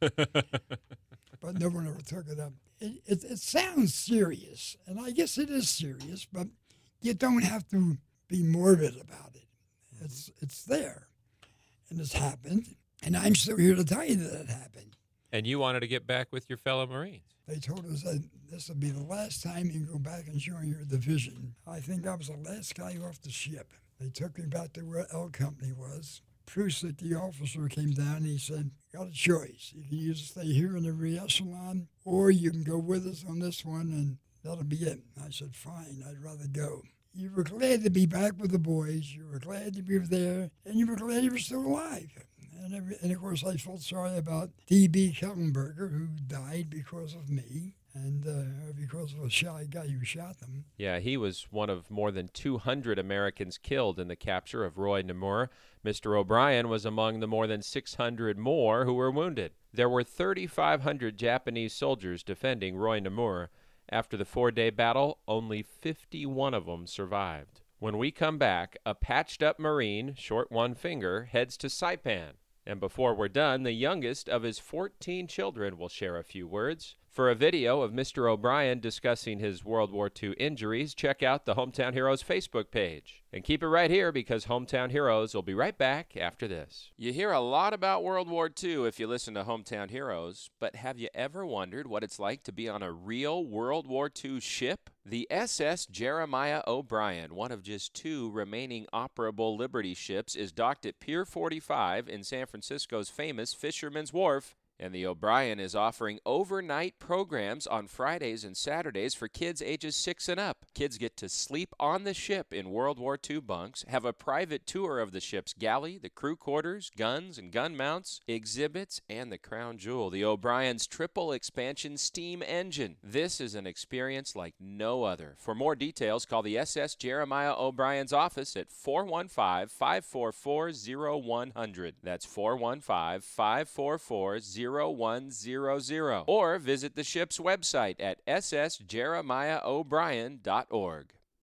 But no one ever took it up. It, it, it sounds serious, and I guess it is serious, but you don't have to be morbid about it. It's it's there, and it's happened, and I'm still here to tell you that it happened. And you wanted to get back with your fellow Marines. They told us that this would be the last time you can go back and join your division. I think I was the last guy off the ship. They took me back to where L Company was. Prusik, the officer, came down and he said, got a choice. You can either stay here in the re-echelon or you can go with us on this one and that'll be it. I said, fine, I'd rather go. You were glad to be back with the boys. You were glad to be there, and you were glad you were still alive. And, every, and of course, I felt sorry about D B Kellenberger, who died because of me and uh, because of a shy guy who shot them. Yeah, he was one of more than two hundred Americans killed in the capture of Roy Namur. Mister O'Brien was among the more than six hundred more who were wounded. There were thirty-five hundred Japanese soldiers defending Roy Namur. After the four-day battle, only fifty-one of them survived. When we come back, a patched-up Marine, short one finger, heads to Saipan. And before we're done, the youngest of his fourteen children will share a few words. For a video of Mister O'Brien discussing his World War Two injuries, check out the Hometown Heroes Facebook page. And keep it right here because Hometown Heroes will be right back after this. You hear a lot about World War Two if you listen to Hometown Heroes, but have you ever wondered what it's like to be on a real World War Two ship? The S S Jeremiah O'Brien, one of just two remaining operable Liberty ships, is docked at Pier forty-five in San Francisco's famous Fisherman's Wharf. And the O'Brien is offering overnight programs on Fridays and Saturdays for kids ages six and up. Kids get to sleep on the ship in World War Two bunks, have a private tour of the ship's galley, the crew quarters, guns and gun mounts, exhibits, and the crown jewel, the O'Brien's triple expansion steam engine. This is an experience like no other. For more details, call the S S Jeremiah O'Brien's office at four one five, five four four, zero one zero zero. That's four one five, five four four, zero one zero zero. Or visit the ship's website at s s jeremiah o'brien dot org.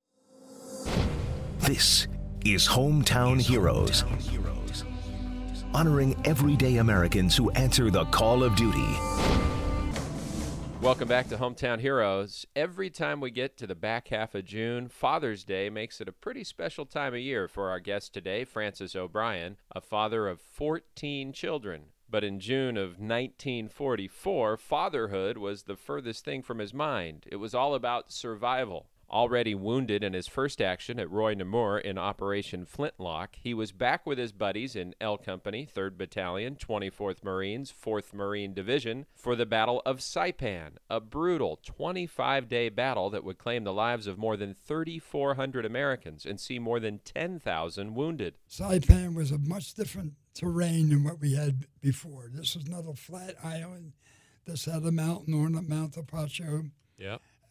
This is Hometown Heroes, honoring everyday Americans who answer the call of duty. Welcome back to Hometown Heroes. Every time we get to the back half of June, Father's Day makes it a pretty special time of year for our guest today, Francis O'Brien, a father of fourteen children. But in June of nineteen forty-four, fatherhood was the furthest thing from his mind. It was all about survival. Already wounded in his first action at Roy Namur in Operation Flintlock, he was back with his buddies in L Company, third Battalion, twenty-fourth Marines, fourth Marine Division, for the Battle of Saipan, a brutal twenty-five day battle that would claim the lives of more than thirty-four hundred Americans and see more than ten thousand wounded. Saipan was a much different terrain than what we had before. This was not a flat island. This had a mountain on it, Mount Apache. Yep.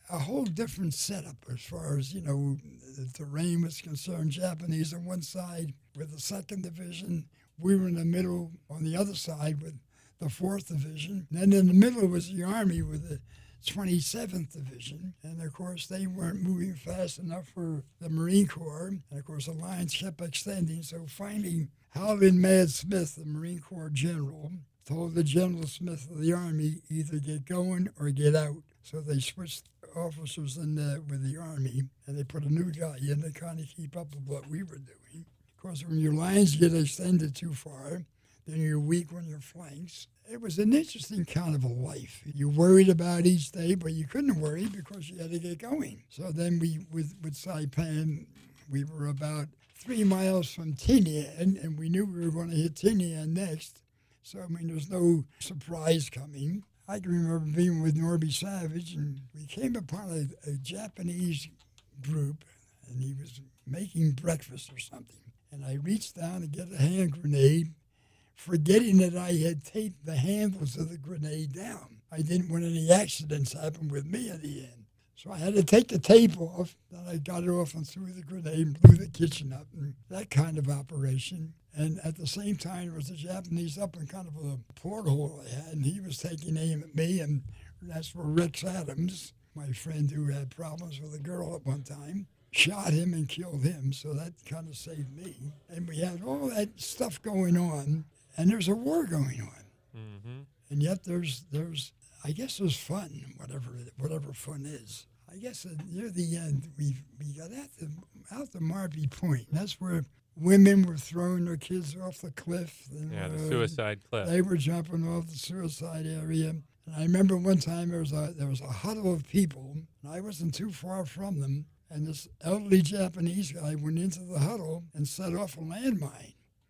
a whole different setup as far as, you know, the terrain was concerned. Japanese on one side with the second Division. We were in the middle on the other side with the fourth Division. And then in the middle was the Army with the twenty-seventh Division. And, of course, they weren't moving fast enough for the Marine Corps. And, of course, the lines kept extending. So finally, Howland Mad Smith, the Marine Corps general, told the General Smith of the Army either get going or get out. So they switched officers in there with the Army, and they put a new guy in to kind of keep up with what we were doing. Of course, when your lines get extended too far, then you're weak on your flanks. It was an interesting kind of a life. You worried about each day, but you couldn't worry because you had to get going. So then we, with, with Saipan, we were about three miles from Tinian, and we knew we were going to hit Tinian next. So, I mean, there's no surprise coming. I can remember being with Norby Savage, and we came upon a, a Japanese group, and he was making breakfast or something. And I reached down to get a hand grenade, forgetting that I had taped the handles of the grenade down. I didn't want any accidents happen with me at the end. So I had to take the tape off, then I got it off and threw the grenade, blew the kitchen up, and that kind of operation. And at the same time, there was a Japanese up in kind of a porthole I had, and he was taking aim at me, and that's where Rex Adams, my friend who had problems with a girl at one time, shot him and killed him, so that kind of saved me. And we had all that stuff going on, and there's a war going on. Mm-hmm. And yet there's, there's, I guess there's fun, whatever whatever fun is. I guess near the end, we we got out to, out to Marby Point. That's where women were throwing their kids off the cliff. They Yeah, were, the suicide cliff. They were jumping off the suicide area. And I remember one time there was a there was a huddle of people, and I wasn't too far from them. And this elderly Japanese guy went into the huddle and set off a landmine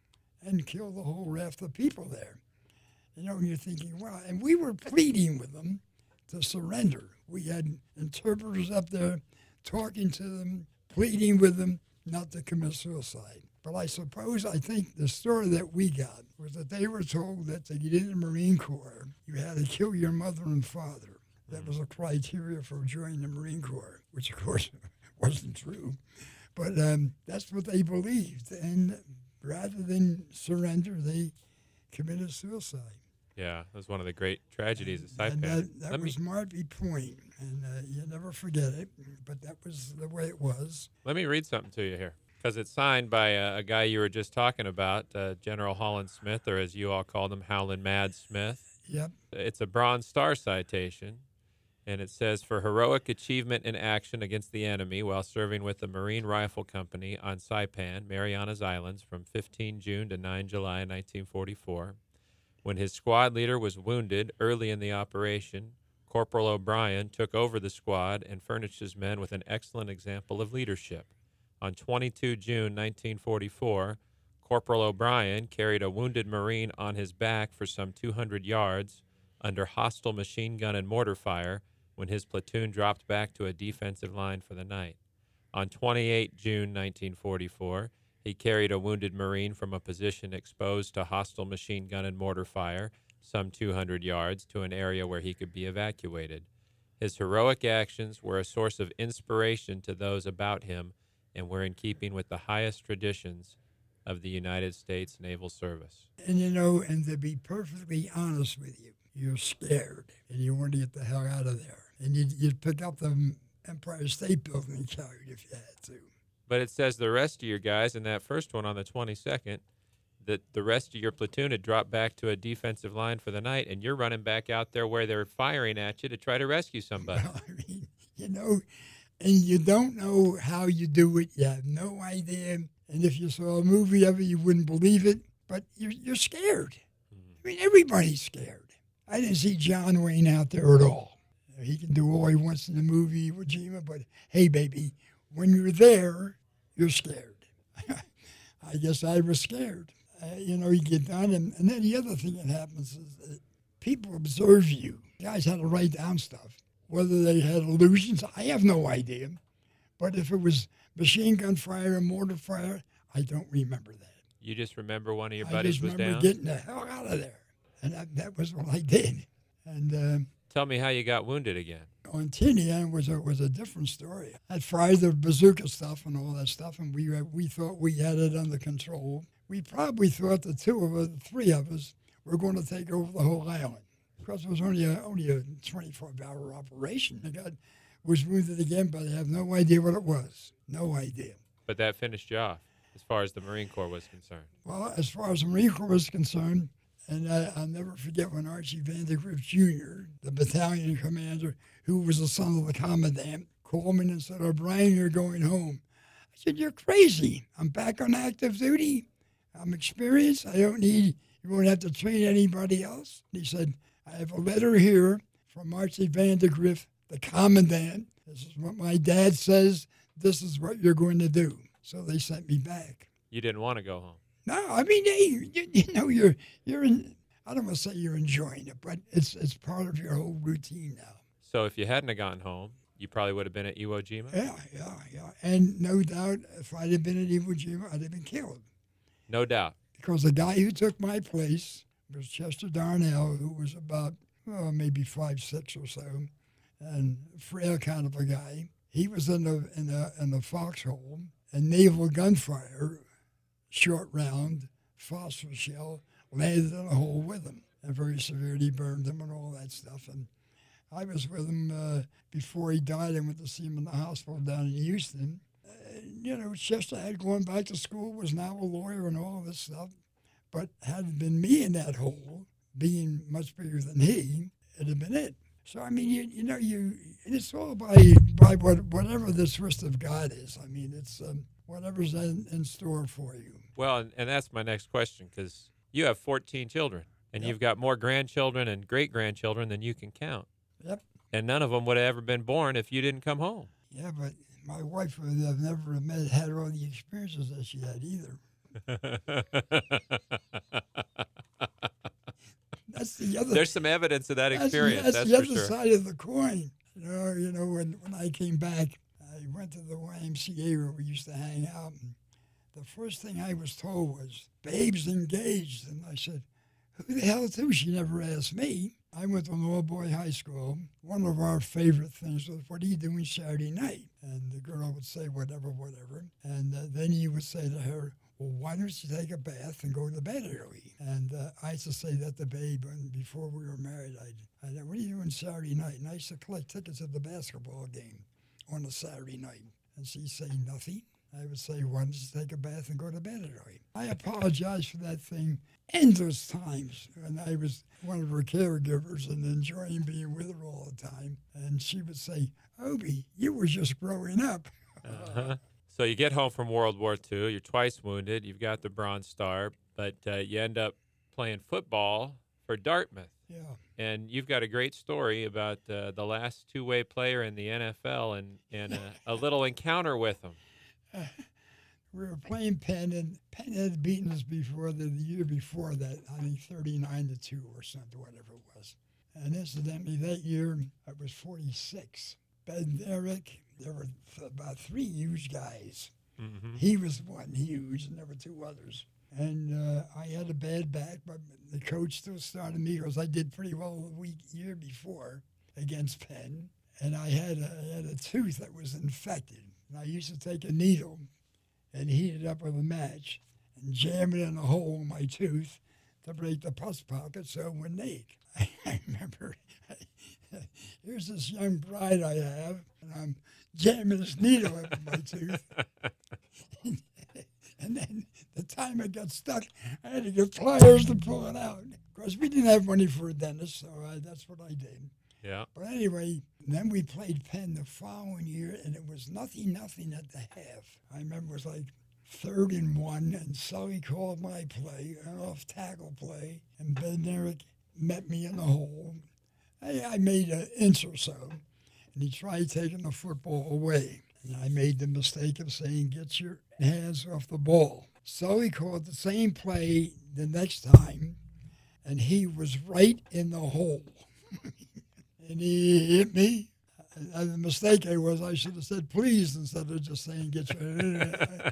and killed the whole raft of people there. You know, and you're thinking, wow. And we were pleading with them to surrender. We had interpreters up there talking to them, pleading with them not to commit suicide. But I suppose, I think the story that we got was that they were told that to get in the Marine Corps, you had to kill your mother and father. That was a criteria for joining the Marine Corps, which, of course, wasn't true. But um, that's what they believed. And rather than surrender, they committed suicide. Yeah, that was one of the great tragedies of And Saipan. that, that Let was me, Marby Point, and uh, you never forget it, but that was the way it was. let me read something to you here, because it's signed by a, a guy you were just talking about, uh, General Holland Smith, or as you all called him, Howland Mad Smith. Yep. It's a Bronze Star citation, and it says, for heroic achievement in action against the enemy while serving with the Marine Rifle Company on Saipan, Marianas Islands, from fifteenth of June to ninth of July, nineteen forty-four. When his squad leader was wounded early in the operation, Corporal O'Brien took over the squad and furnished his men with an excellent example of leadership. On the twenty-second of June, nineteen forty-four, Corporal O'Brien carried a wounded Marine on his back for some two hundred yards under hostile machine gun and mortar fire when his platoon dropped back to a defensive line for the night. On the twenty-eighth of June, nineteen forty-four, he carried a wounded Marine from a position exposed to hostile machine gun and mortar fire, some two hundred yards, to an area where he could be evacuated. His heroic actions were a source of inspiration to those about him and were in keeping with the highest traditions of the United States Naval Service. And, you know, and to be perfectly honest with you, you're scared, and you want to get the hell out of there. And you'd, you'd pick up the Empire State Building and carry it if you had to. But it says the rest of your guys in that first one on the twenty-second, that the rest of your platoon had dropped back to a defensive line for the night, and you're running back out there where they're firing at you to try to rescue somebody. Well, I mean, you know, and you don't know how you do it. You have no idea. And if you saw a movie of it, you wouldn't believe it. But you're, you're scared. I mean, everybody's scared. I didn't see John Wayne out there at all. He can do all he wants in the movie, Iwo Jima, but hey, baby, when you're there, you're scared. I guess I was scared. Uh, you know, you get done, and, and then the other thing that happens is that people observe you. Guys had to write down stuff. Whether they had illusions, I have no idea. But if it was machine gun fire and mortar fire, I don't remember that. You just remember one of your I buddies just was remember down? getting the hell out of there. And that, that was what I did. And uh, Tell me how you got wounded again. On Tinian was a, was a different story. I fired the bazooka stuff and all that stuff, and we we thought we had it under control. We probably thought the two of us, the three of us, were going to take over the whole island. Because it was only a, only a twenty-four hour operation. The guy was wounded again, but I have no idea what it was. No idea. But that finished you off as far as the Marine Corps was concerned. Well, as far as the Marine Corps was concerned, and I, I'll never forget when Archie Vandergrift Junior, the battalion commander, who was the son of the commandant, called me and said, "O'Brien, you're going home." I said, "You're crazy. I'm back on active duty. I'm experienced. I don't need, you won't have to train anybody else." And he said, "I have a letter here from Archie Vandergrift, the commandant. This is what my dad says. This is what you're going to do." So they sent me back. You didn't want to go home. No, I mean, hey, you, you know, you're you're in. I don't want to say you're enjoying it, but it's it's part of your whole routine now. So if you hadn't have gone home, you probably would have been at Iwo Jima? Yeah, yeah, yeah. And no doubt, if I'd have been at Iwo Jima, I'd have been killed. No doubt. Because the guy who took my place was Chester Darnell, who was about, well, maybe five, six or so, and frail kind of a guy. He was in the in the in the foxhole, and naval gunfire, short round, phosphor shell, landed in a hole with him and very severely burned him and all that stuff. And I was with him uh, before he died. I went to see him in the hospital down in Houston. Uh, you know, Chester had gone back to school, was now a lawyer and all this stuff. But had it been me in that hole, being much bigger than he, it'd have been it. So, I mean, you, you know, you it's all by by what, whatever this wrist of God is. I mean, it's um, whatever's in, in store for you. Well, and, and that's my next question, because you have fourteen children, and Yep. you've got more grandchildren and great-grandchildren than you can count. Yep. And none of them would have ever been born if you didn't come home. Yeah, but my wife would have never met, had all the experiences that she had either. That's the other. There's some evidence of that that's, experience, that's, that's, the for other sure. side of the coin. You know, you know, when when I came back, I went to the Y M C A where we used to hang out. And the first thing I was told was, "Babe's engaged," and I said, "Who the hell too?" She never asked me. I went to an all-boy high school. One of our favorite things was, "What are you doing Saturday night?" And the girl would say, "Whatever, whatever." And uh, then he would say to her, "Well, why don't you take a bath and go to bed early?" And uh, I used to say that to Babe, and before we were married, I'd, I'd, "What are you doing Saturday night?" And I used to collect tickets at the basketball game on a Saturday night. And she'd say, "Nothing." I would say, "Why don't you take a bath and go to bed early?" I apologized for that thing endless times. And I was one of her caregivers and enjoying being with her all the time. And she would say, "Obie, you were just growing up." Uh-huh. So you get home from World War Two. You're twice wounded. You've got the Bronze Star, but uh, you end up playing football for Dartmouth. Yeah. And you've got a great story about uh, the last two-way player in the N F L and, and a, a little encounter with him. We were playing Penn, and Penn had beaten us before the, the year before that, I think thirty-nine to two or something, whatever it was. And incidentally, that year, I was forty-six. Ben Derrick, there were th- about three huge guys. Mm-hmm. He was one huge, and there were two others. And uh, I had a bad back, but the coach still started me because I did pretty well the week year before against Penn. And I had a, I had a tooth that was infected. And I used to take a needle and heat it up with a match and jam it in a hole in my tooth to break the pus pocket so it wouldn't ache. I, I remember, here's this young bride I have, and I'm jamming this needle into my tooth. and, and then the time it got stuck, I had to get pliers to pull it out. Of course, we didn't have money for a dentist, so I, that's what I did. Yeah. But anyway, then we played Penn the following year, and it was nothing, nothing at the half. I remember it was like third and one, and Sully called my play, an off-tackle play, and Ben Derrick met me in the hole. I, I made an inch or so, and he tried taking the football away. And I made the mistake of saying, "Get your hands off the ball." Sully called the same play the next time, and he was right in the hole. And he hit me. And the mistake I was, I should have said "please" instead of just saying "get your."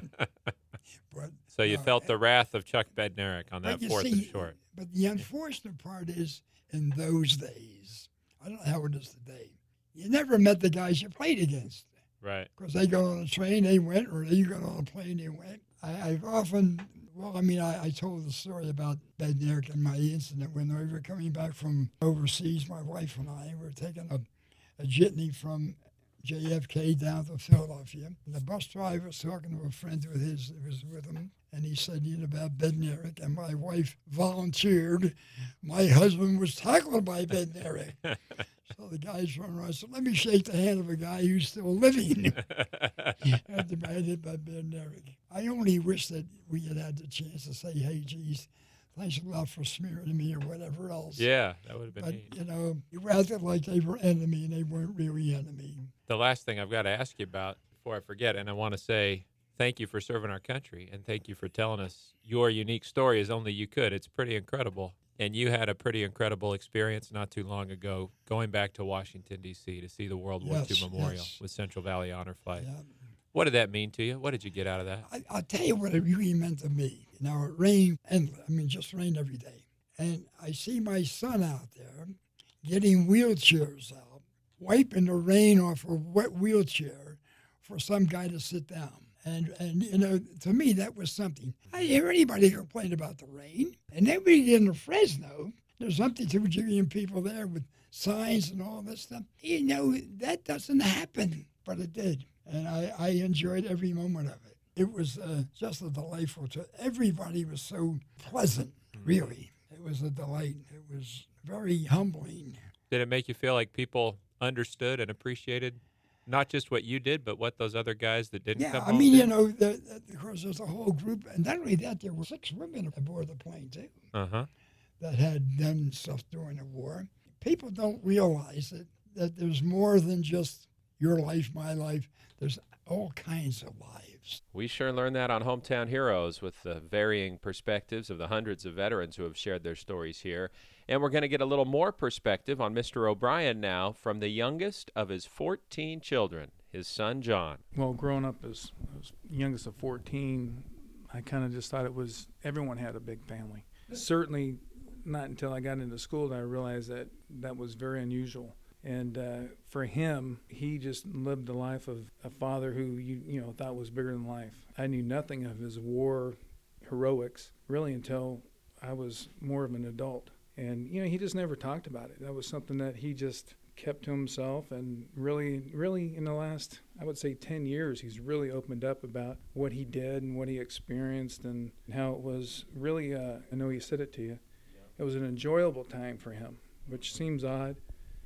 But, So you uh, felt the wrath of Chuck Bednarik on that but you fourth see, and short. But the unfortunate part is, in those days, I don't know how it is today, you never met the guys you played against. Right. Because they got on a train, they went, or you got on a plane, they went. I, I've often, well, I mean, I, I told the story about Bednarik and my incident when we were coming back from overseas. My wife and I were taking a, a jitney from J F K down to Philadelphia. And the bus driver was talking to a friend of his that was with him, and he said, you know, about Bednarik, and my wife volunteered. My husband was tackled by Bednarik. So the guys turned around and said, let me shake the hand of a guy who's still living. After I did by Bednarik. I only wish that we had had the chance to say, hey, geez, thanks a lot for smearing me or whatever else. Yeah, that would have been But, neat. you know, you acted like they were enemy, and they weren't really enemy. The last thing I've got to ask you about before I forget, and I want to say thank you for serving our country, and thank you for telling us your unique story as only you could. It's pretty incredible. And you had a pretty incredible experience not too long ago going back to Washington, D C to see the World War Yes, Two Memorial yes. with Central Valley Honor Flight. Yeah. What did that mean to you? What did you get out of that? I, I'll tell you what it really meant to me. You know, it rained endless. I mean, just rained every day. And I see my son out there getting wheelchairs out, wiping the rain off a wet wheelchair for some guy to sit down. And, and you know, to me, that was something. I didn't hear anybody complain about the rain. And then we get into Fresno. There's something to Virginian people there with signs and all this stuff. You know, that doesn't happen, but it did. And I, I enjoyed every moment of it. It was uh, just a delightful trip. Everybody was so pleasant, really. It was a delight. It was very humbling. Did it make you feel like people understood and appreciated not just what you did, but what those other guys that didn't Yeah, come I home mean, did? you know, the, the, of course, there's a whole group. And not only that, there were six women aboard the plane, too, Uh-huh. that had done stuff during the war. People don't realize that, that there's more than just your life, my life. There's all kinds of lives. We sure learned that on Hometown Heroes with the varying perspectives of the hundreds of veterans who have shared their stories here. And we're going to get a little more perspective on Mister O'Brien now from the youngest of his fourteen children, his son John. Well, growing up as, as youngest of fourteen, I kind of just thought it was everyone had a big family. Certainly not until I got into school that I realized that that was very unusual. And uh, for him, he just lived the life of a father who you you know thought was bigger than life. I knew nothing of his war heroics really until I was more of an adult. And you know, he just never talked about it. That was something that he just kept to himself. And really, really, in the last, I would say, ten years, he's really opened up about what he did and what he experienced and how it was really. Uh, I know he said it to you. It was an enjoyable time for him, which seems odd.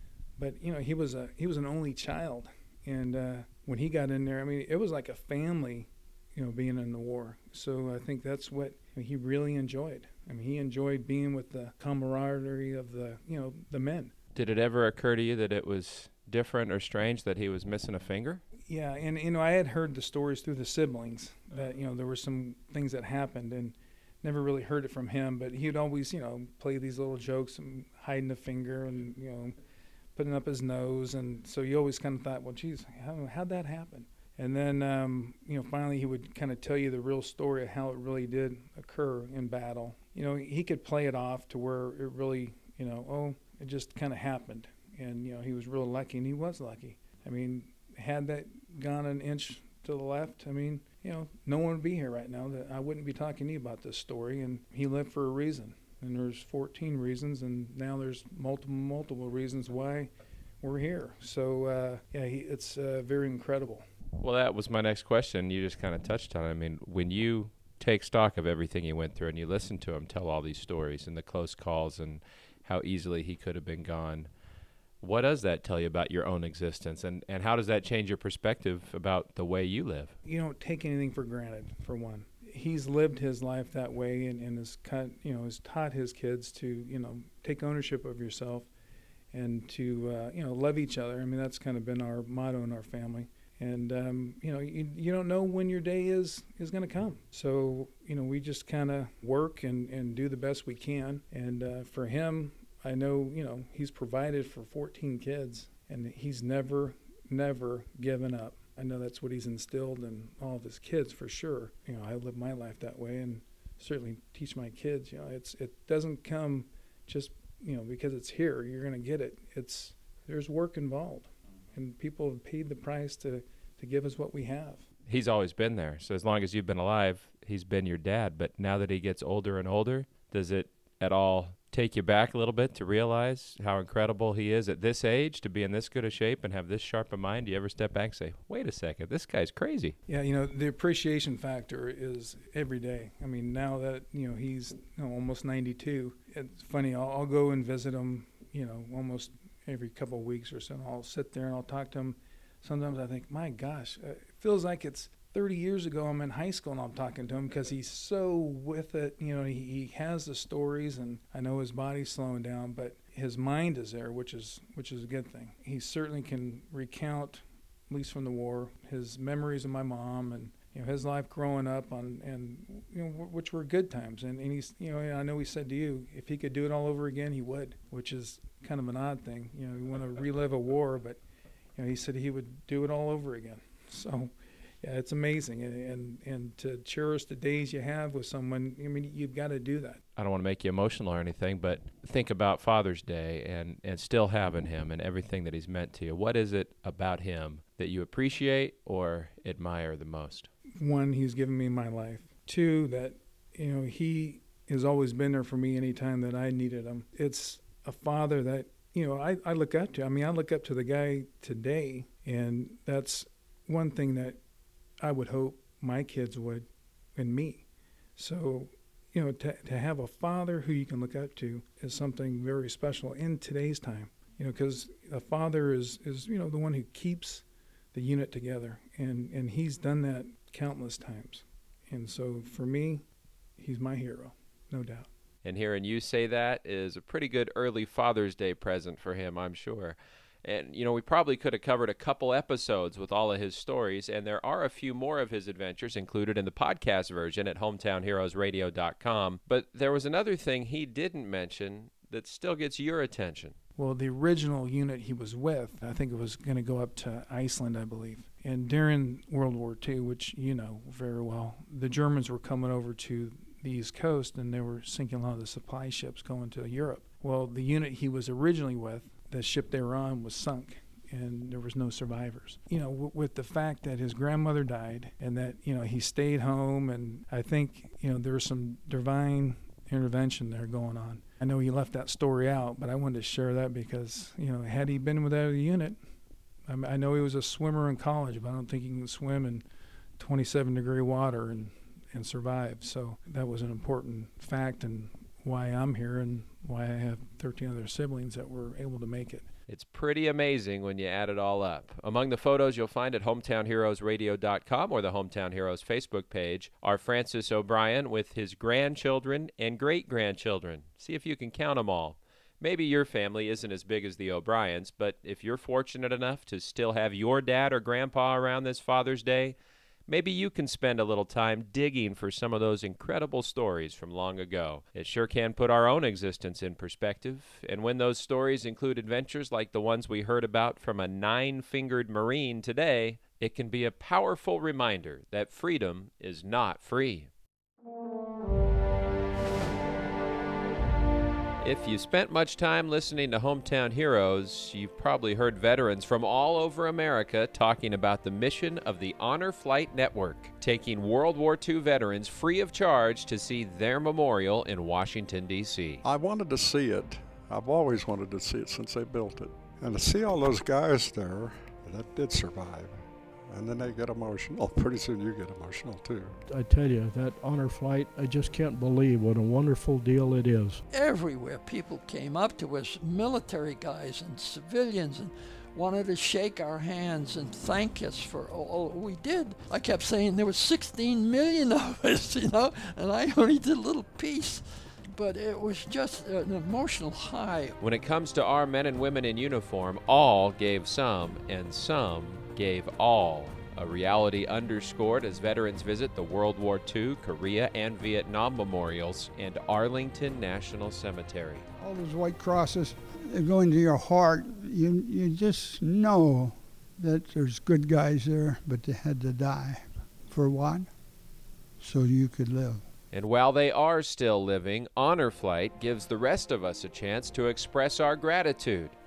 But you know, he was a he was an only child, and uh, when he got in there, I mean, it was like a family, you know, being in the war. So I think that's what he really enjoyed. I mean, he enjoyed being with the camaraderie of the you know the men. Did it ever occur to you that it was different or strange that he was missing a finger? Yeah, and you know, I had heard the stories through the siblings that you know there were some things that happened, and never really heard it from him. But he'd always you know play these little jokes and hiding the finger and you know. putting up his nose, and so you always kind of thought, well, geez, how, how'd that happen? And then, um, you know, finally he would kind of tell you the real story of how it really did occur in battle. You know, he could play it off to where it really, you know, oh, it just kind of happened. And, you know, he was real lucky, and he was lucky. I mean, had that gone an inch to the left, I mean, you know, no one would be here right now. That I wouldn't be talking to you about this story, and he lived for a reason. And there's fourteen reasons, and now there's multiple, multiple reasons why we're here. So, uh, yeah, he, it's uh, very incredible. Well, that was my next question. You just kind of touched on it. I mean, when you take stock of everything he went through and you listen to him tell all these stories and the close calls and how easily he could have been gone, what does that tell you about your own existence? And, and how does that change your perspective about the way you live? You don't take anything for granted, for one. He's lived his life that way, and, and has cut, you know, has taught his kids to, you know, take ownership of yourself and to, uh, you know, love each other. I mean, that's kind of been our motto in our family. And, um, you know, you, you don't know when your day is, is going to come. So, you know, we just kind of work and, and do the best we can. And uh, for him, I know, you know, he's provided for fourteen kids, and he's never, never given up. I know that's what he's instilled in all of his kids for sure. You know, I live my life that way, and certainly teach my kids. You know, it's it doesn't come just you know because it's here. You're going to get it. It's there's work involved. and people have paid the price to, to give us what we have. He's always been there. So as long as you've been alive, he's been your dad. But now that he gets older and older, does it at all take you back a little bit to realize how incredible he is at this age to be in this good a shape and have this sharp a mind? Do you ever step back and say, wait a second, this guy's crazy? Yeah, you know, the appreciation factor is every day. I mean, now that, you know, he's you know, almost ninety-two, it's funny, I'll, I'll go and visit him, you know, almost every couple of weeks or so. And I'll sit there and I'll talk to him. Sometimes I think, my gosh, it feels like it's thirty years ago I'm in high school and I'm talking to him because he's so with it. You know, he, he has the stories, and I know his body's slowing down, but his mind is there, which is which is a good thing. He certainly can recount, at least from the war, his memories of my mom and, you know, his life growing up on, and, you know, which were good times. And, and he's, you know, I know he said to you, if he could do it all over again, he would, which is kind of an odd thing. You know, you want to relive a war, but, you know, he said he would do it all over again. So, yeah, it's amazing, and, and and to cherish the days you have with someone, I mean, you've got to do that. I don't want to make you emotional or anything, but think about Father's Day and, and still having him and everything that he's meant to you. What is it about him that you appreciate or admire the most? One, he's given me my life. Two, that, you know, he has always been there for me anytime that I needed him. It's a father that, you know, I, I look up to. I mean, I look up to the guy today, and that's one thing that I would hope my kids would, and me. So, you know, to to have a father who you can look up to is something very special in today's time. You know, because a father is, is, you know, the one who keeps the unit together, and, and he's done that countless times. And so for me, he's my hero, no doubt. And hearing you say that is a pretty good early Father's Day present for him, I'm sure. And, you know, we probably could have covered a couple episodes with all of his stories, and there are a few more of his adventures included in the podcast version at hometown heroes radio dot com. But there was another thing he didn't mention that still gets your attention. Well, the original unit he was with, I think it was going to go up to Iceland, I believe. And during World War Two, which you know very well, the Germans were coming over to the East Coast, and they were sinking a lot of the supply ships going to Europe. Well, the unit he was originally with, the ship they were on, was sunk, and there was no survivors. You know, w- with the fact that his grandmother died and that, you know, he stayed home, and I think, you know, there was some divine intervention there going on. I know he left that story out, but I wanted to share that because, you know, had he been without a unit, I, mean, I know he was a swimmer in college, but I don't think he can swim in twenty-seven degree water and, and survive. So that was an important fact, and why I'm here and why I have thirteen other siblings that were able to make it. It's pretty amazing when you add it all up. Among the photos you'll find at hometown heroes radio dot com or the Hometown Heroes Facebook page are Francis O'Brien with his grandchildren and great-grandchildren. See if you can count them all. Maybe your family isn't as big as the O'Briens, but if you're fortunate enough to still have your dad or grandpa around this Father's Day, maybe you can spend a little time digging for some of those incredible stories from long ago. It sure can put our own existence in perspective. And when those stories include adventures like the ones we heard about from a nine-fingered Marine today, it can be a powerful reminder that freedom is not free. If you spent much time listening to Hometown Heroes, you've probably heard veterans from all over America talking about the mission of the Honor Flight Network, taking World War Two veterans free of charge to see their memorial in Washington, D C I wanted to see it. I've always wanted to see it since they built it. And to see all those guys there that did survive, and then they get emotional. Pretty soon you get emotional too. I tell you, that honor flight, I just can't believe what a wonderful deal it is. Everywhere people came up to us, military guys and civilians, and wanted to shake our hands and thank us for all we did. I kept saying there were sixteen million of us, you know, and I only did a little piece. But it was just an emotional high. When it comes to our men and women in uniform, all gave some, and some gave all. A reality underscored as veterans visit the World War Two, Korea, and Vietnam memorials and Arlington National Cemetery. All those white crosses, they go into your heart. You, you just know that there's good guys there, but they had to die. For what? So you could live. And while they are still living, Honor Flight gives the rest of us a chance to express our gratitude.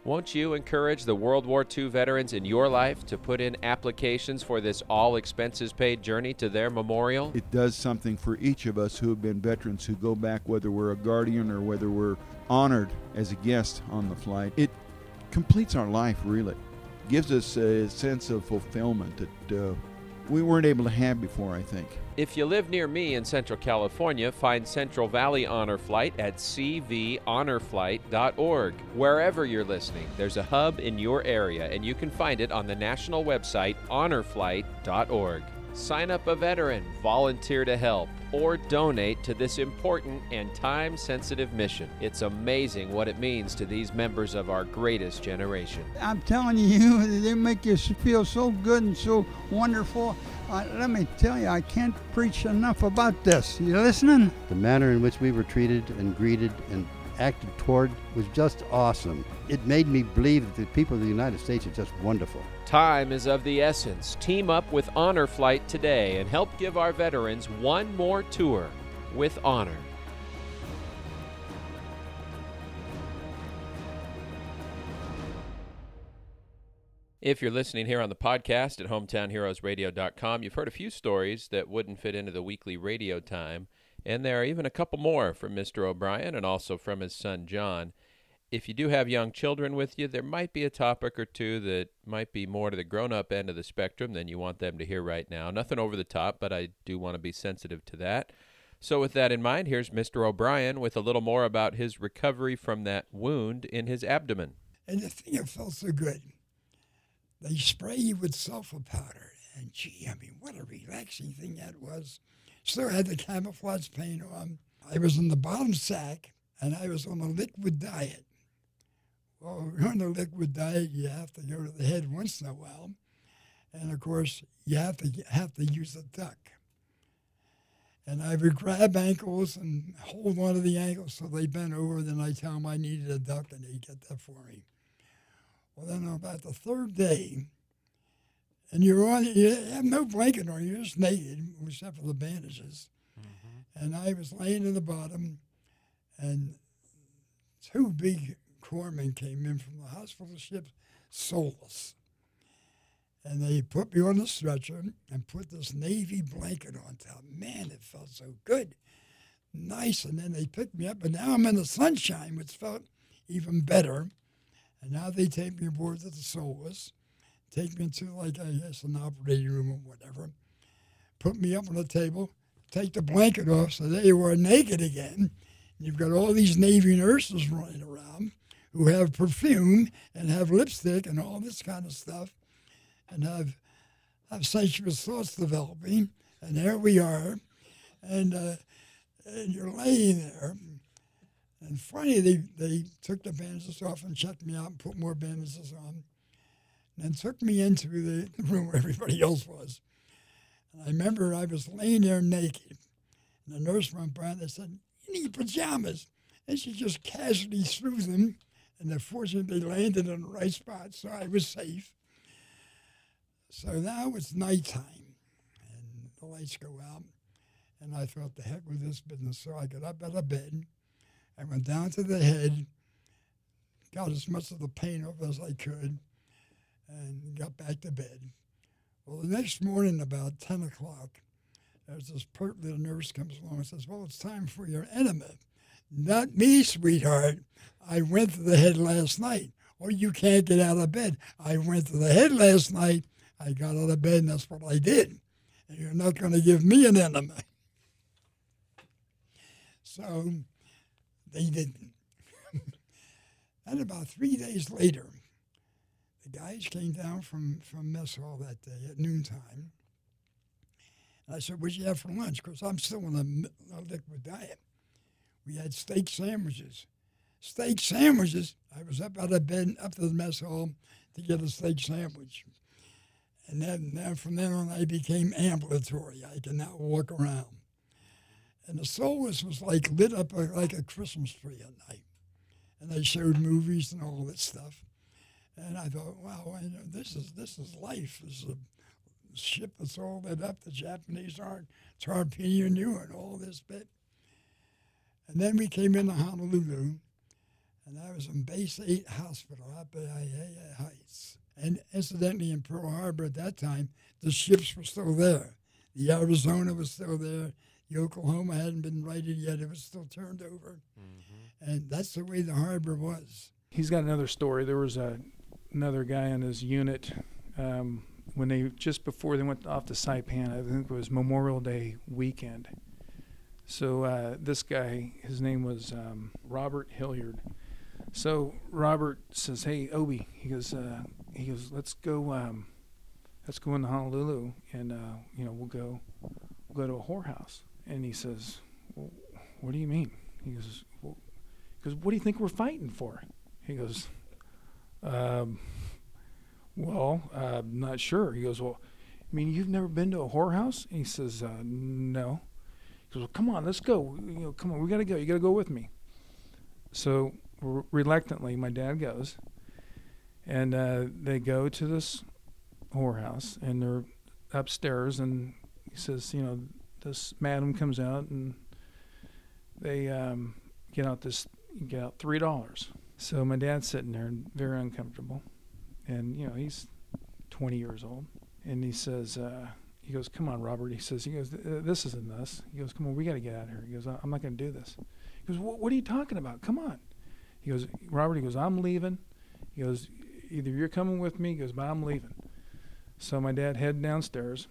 Won't you encourage the World War Two veterans in your life to put in applications for this all-expenses-paid journey to their memorial? It does something for each of us who have been veterans who go back, whether we're a guardian or whether we're honored as a guest on the flight. It completes our life, really. Gives us a sense of fulfillment that uh, we weren't able to have before, I think. If you live near me in Central California, find Central Valley Honor Flight at c v honor flight dot org. Wherever you're listening, there's a hub in your area, and you can find it on the national website honor flight dot org. Sign up a veteran, volunteer to help, or donate to this important and time-sensitive mission. It's amazing what it means to these members of our greatest generation. I'm telling you, they make you feel so good and so wonderful. Uh, let me tell you, I can't preach enough about this. You listening? The manner in which we were treated and greeted and acted toward was just awesome. It made me believe that the people of the United States are just wonderful. Time is of the essence. Team up with Honor Flight today and help give our veterans one more tour with honor. If you're listening here on the podcast at hometown heroes radio dot com, you've heard a few stories that wouldn't fit into the weekly radio time, and there are even a couple more from Mister O'Brien and also from his son John. If you do have young children with you, there might be a topic or two that might be more to the grown-up end of the spectrum than you want them to hear right now. Nothing over the top, but I do want to be sensitive to that. So with that in mind, here's Mister O'Brien with a little more about his recovery from that wound in his abdomen. And the thing that felt so good, they spray you with sulfur powder. And gee, I mean, what a relaxing thing that was. Still had the camouflage paint on. I was in the bottom sack, and I was on a liquid diet. Well, on a liquid diet, you have to go to the head once in a while. And, of course, you have to have to use a duck. And I would grab ankles and hold on to the ankles so they bent over. Then I tell them I needed a duck, and they get that for me. Well, then about the third day, and you're on, you have no blanket on, you're just naked, except for the bandages. Mm-hmm. And I was laying in the bottom, and two big corpsmen came in from the hospital ship, soulless. And they put me on the stretcher and put this Navy blanket on top. Man, it felt so good. Nice. And then they picked me up, and now I'm in the sunshine, which felt even better. And now they take me aboard to the soulless, take me into, like, I guess, an operating room or whatever, put me up on the table, take the blanket off, so there you are naked again. You've got all these Navy nurses running around who have perfume and have lipstick and all this kind of stuff and have, have sensuous thoughts developing. And there we are. And, uh, and you're laying there. And finally, they, they took the bandages off and checked me out and put more bandages on. And then took me into the room where everybody else was. And I remember I was laying there naked. And the nurse went by and they said, "You need pajamas." And she just casually threw them. And fortunately, they landed in the right spot, so I was safe. So now it's nighttime. And the lights go out. And I thought, the heck with this business. So I got up out of bed. I went down to the head, got as much of the pain off as I could, and got back to bed. Well, the next morning, about ten o'clock, there's this pert little nurse comes along and says, "Well, it's time for your enema." "Not me, sweetheart. I went to the head last night." "Oh, you can't get out of bed." "I went to the head last night. I got out of bed, and that's what I did. And you're not going to give me an enema." So they didn't. And about three days later, the guys came down from, from mess hall that day at noontime. And I said, "What'd you have for lunch?" Because I'm still on a, a liquid diet. We had steak sandwiches. Steak sandwiches? I was up out of bed, up to the mess hall to get a steak sandwich. And then, then from then on, I became ambulatory. I can now walk around. And the soulless was like lit up like a Christmas tree at night. And they showed movies and all that stuff. And I thought, wow, you know, this is this is life. This is a ship that's all lit up. The Japanese aren't torpedoing you and all this bit. And then we came into Honolulu. and I was in Base eight Hospital up at Aiea Heights. And incidentally, in Pearl Harbor at that time, the ships were still there. The Arizona was still there. The Oklahoma hadn't been righted yet. It was still turned over. Mm-hmm. And that's the way the harbor was. He's got another story. There was a, another guy in his unit um, when they, just before they went off to Saipan, I think it was Memorial Day weekend. So uh, this guy, his name was um, Robert Hilliard. So Robert says, "Hey, Obi," he goes, uh, he goes, "Let's go, um, let's go into Honolulu, and uh, you know, we'll go, we'll go to a whorehouse." And he says, well, "What do you mean?" He goes, well, "Because what do you think we're fighting for?" He goes, um, "Well, uh, I'm not sure." He goes, "Well, I mean, you've never been to a whorehouse?" And he says, uh, "No." He goes, "Well, come on, let's go. You know, come on, we gotta go. You gotta go with me." So r- reluctantly, my dad goes, and uh, they go to this whorehouse, and they're upstairs, and he says, you know, this madam comes out, and they um, get out this, get out three dollars. So my dad's sitting there, very uncomfortable, and you know he's twenty years old, and he says, uh, he goes, "Come on, Robert." He says, he goes, "This isn't us." He goes, "Come on, we got to get out of here." He goes, "I'm not going to do this." He goes, "What are you talking about? Come on." He goes, "Robert," he goes, "I'm leaving." He goes, "Either you're coming with me," he goes, "but I'm leaving." So my dad headed downstairs,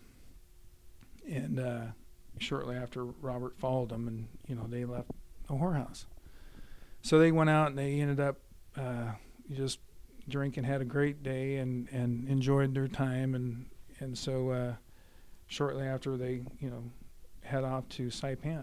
and uh, shortly after, Robert followed him, and you know they left the whorehouse. So they went out, and they ended up uh, just drinking, had a great day, and, and enjoyed their time, and and so uh, shortly after, they you know head off to Saipan.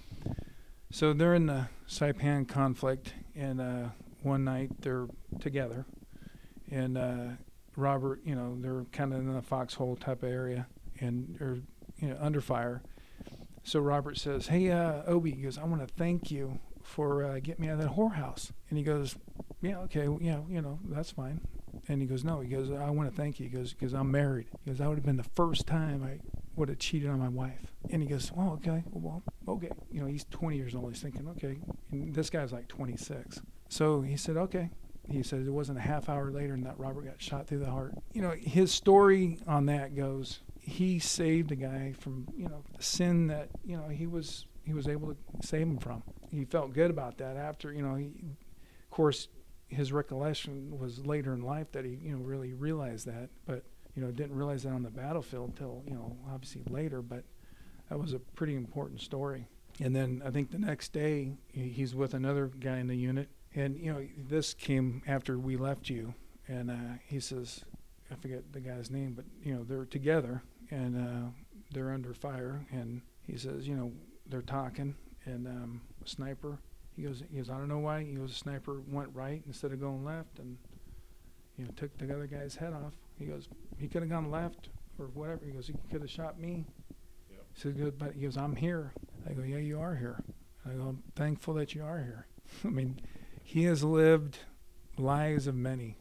So they're in the Saipan conflict, and uh, one night they're together, and uh, Robert, you know, they're kind of in the foxhole type of area, and they're you know under fire. So Robert says, "Hey, uh, Obi," he goes, "I want to thank you for uh, getting me out of that whorehouse." And he goes, "Yeah, okay, well, yeah, you know, that's fine." And he goes, "No," he goes, "I want to thank you." He goes, "Because I'm married." He goes, "That would have been the first time I would have cheated on my wife." And he goes, "Oh, okay, well, okay." You know, he's twenty years old. He's thinking, okay. And this guy's like twenty-six. So he said, okay. He said it wasn't a half hour later and that Robert got shot through the heart. You know, his story on that goes, he saved a guy from, you know, the sin that, you know, he was he was able to save him from. He felt good about that after, you know, he, of course, his recollection was later in life that he, you know, really realized that, but, you know, didn't realize that on the battlefield until, you know, obviously later, but that was a pretty important story. And then I think the next day he's with another guy in the unit, and, you know, this came after we left you, and uh, he says, I forget the guy's name, but, you know, they're together, and uh, they're under fire, and he says, you know, they're talking, and um, a sniper, he goes, he goes, I don't know why, he goes, a sniper went right instead of going left, and, you know, took the other guy's head off. He goes, he could have gone left or whatever. He goes, he could have shot me. Yep. So he goes, but he goes, I'm here. I go, yeah, you are here. I go, I'm thankful that you are here. I mean, he has lived lives of many.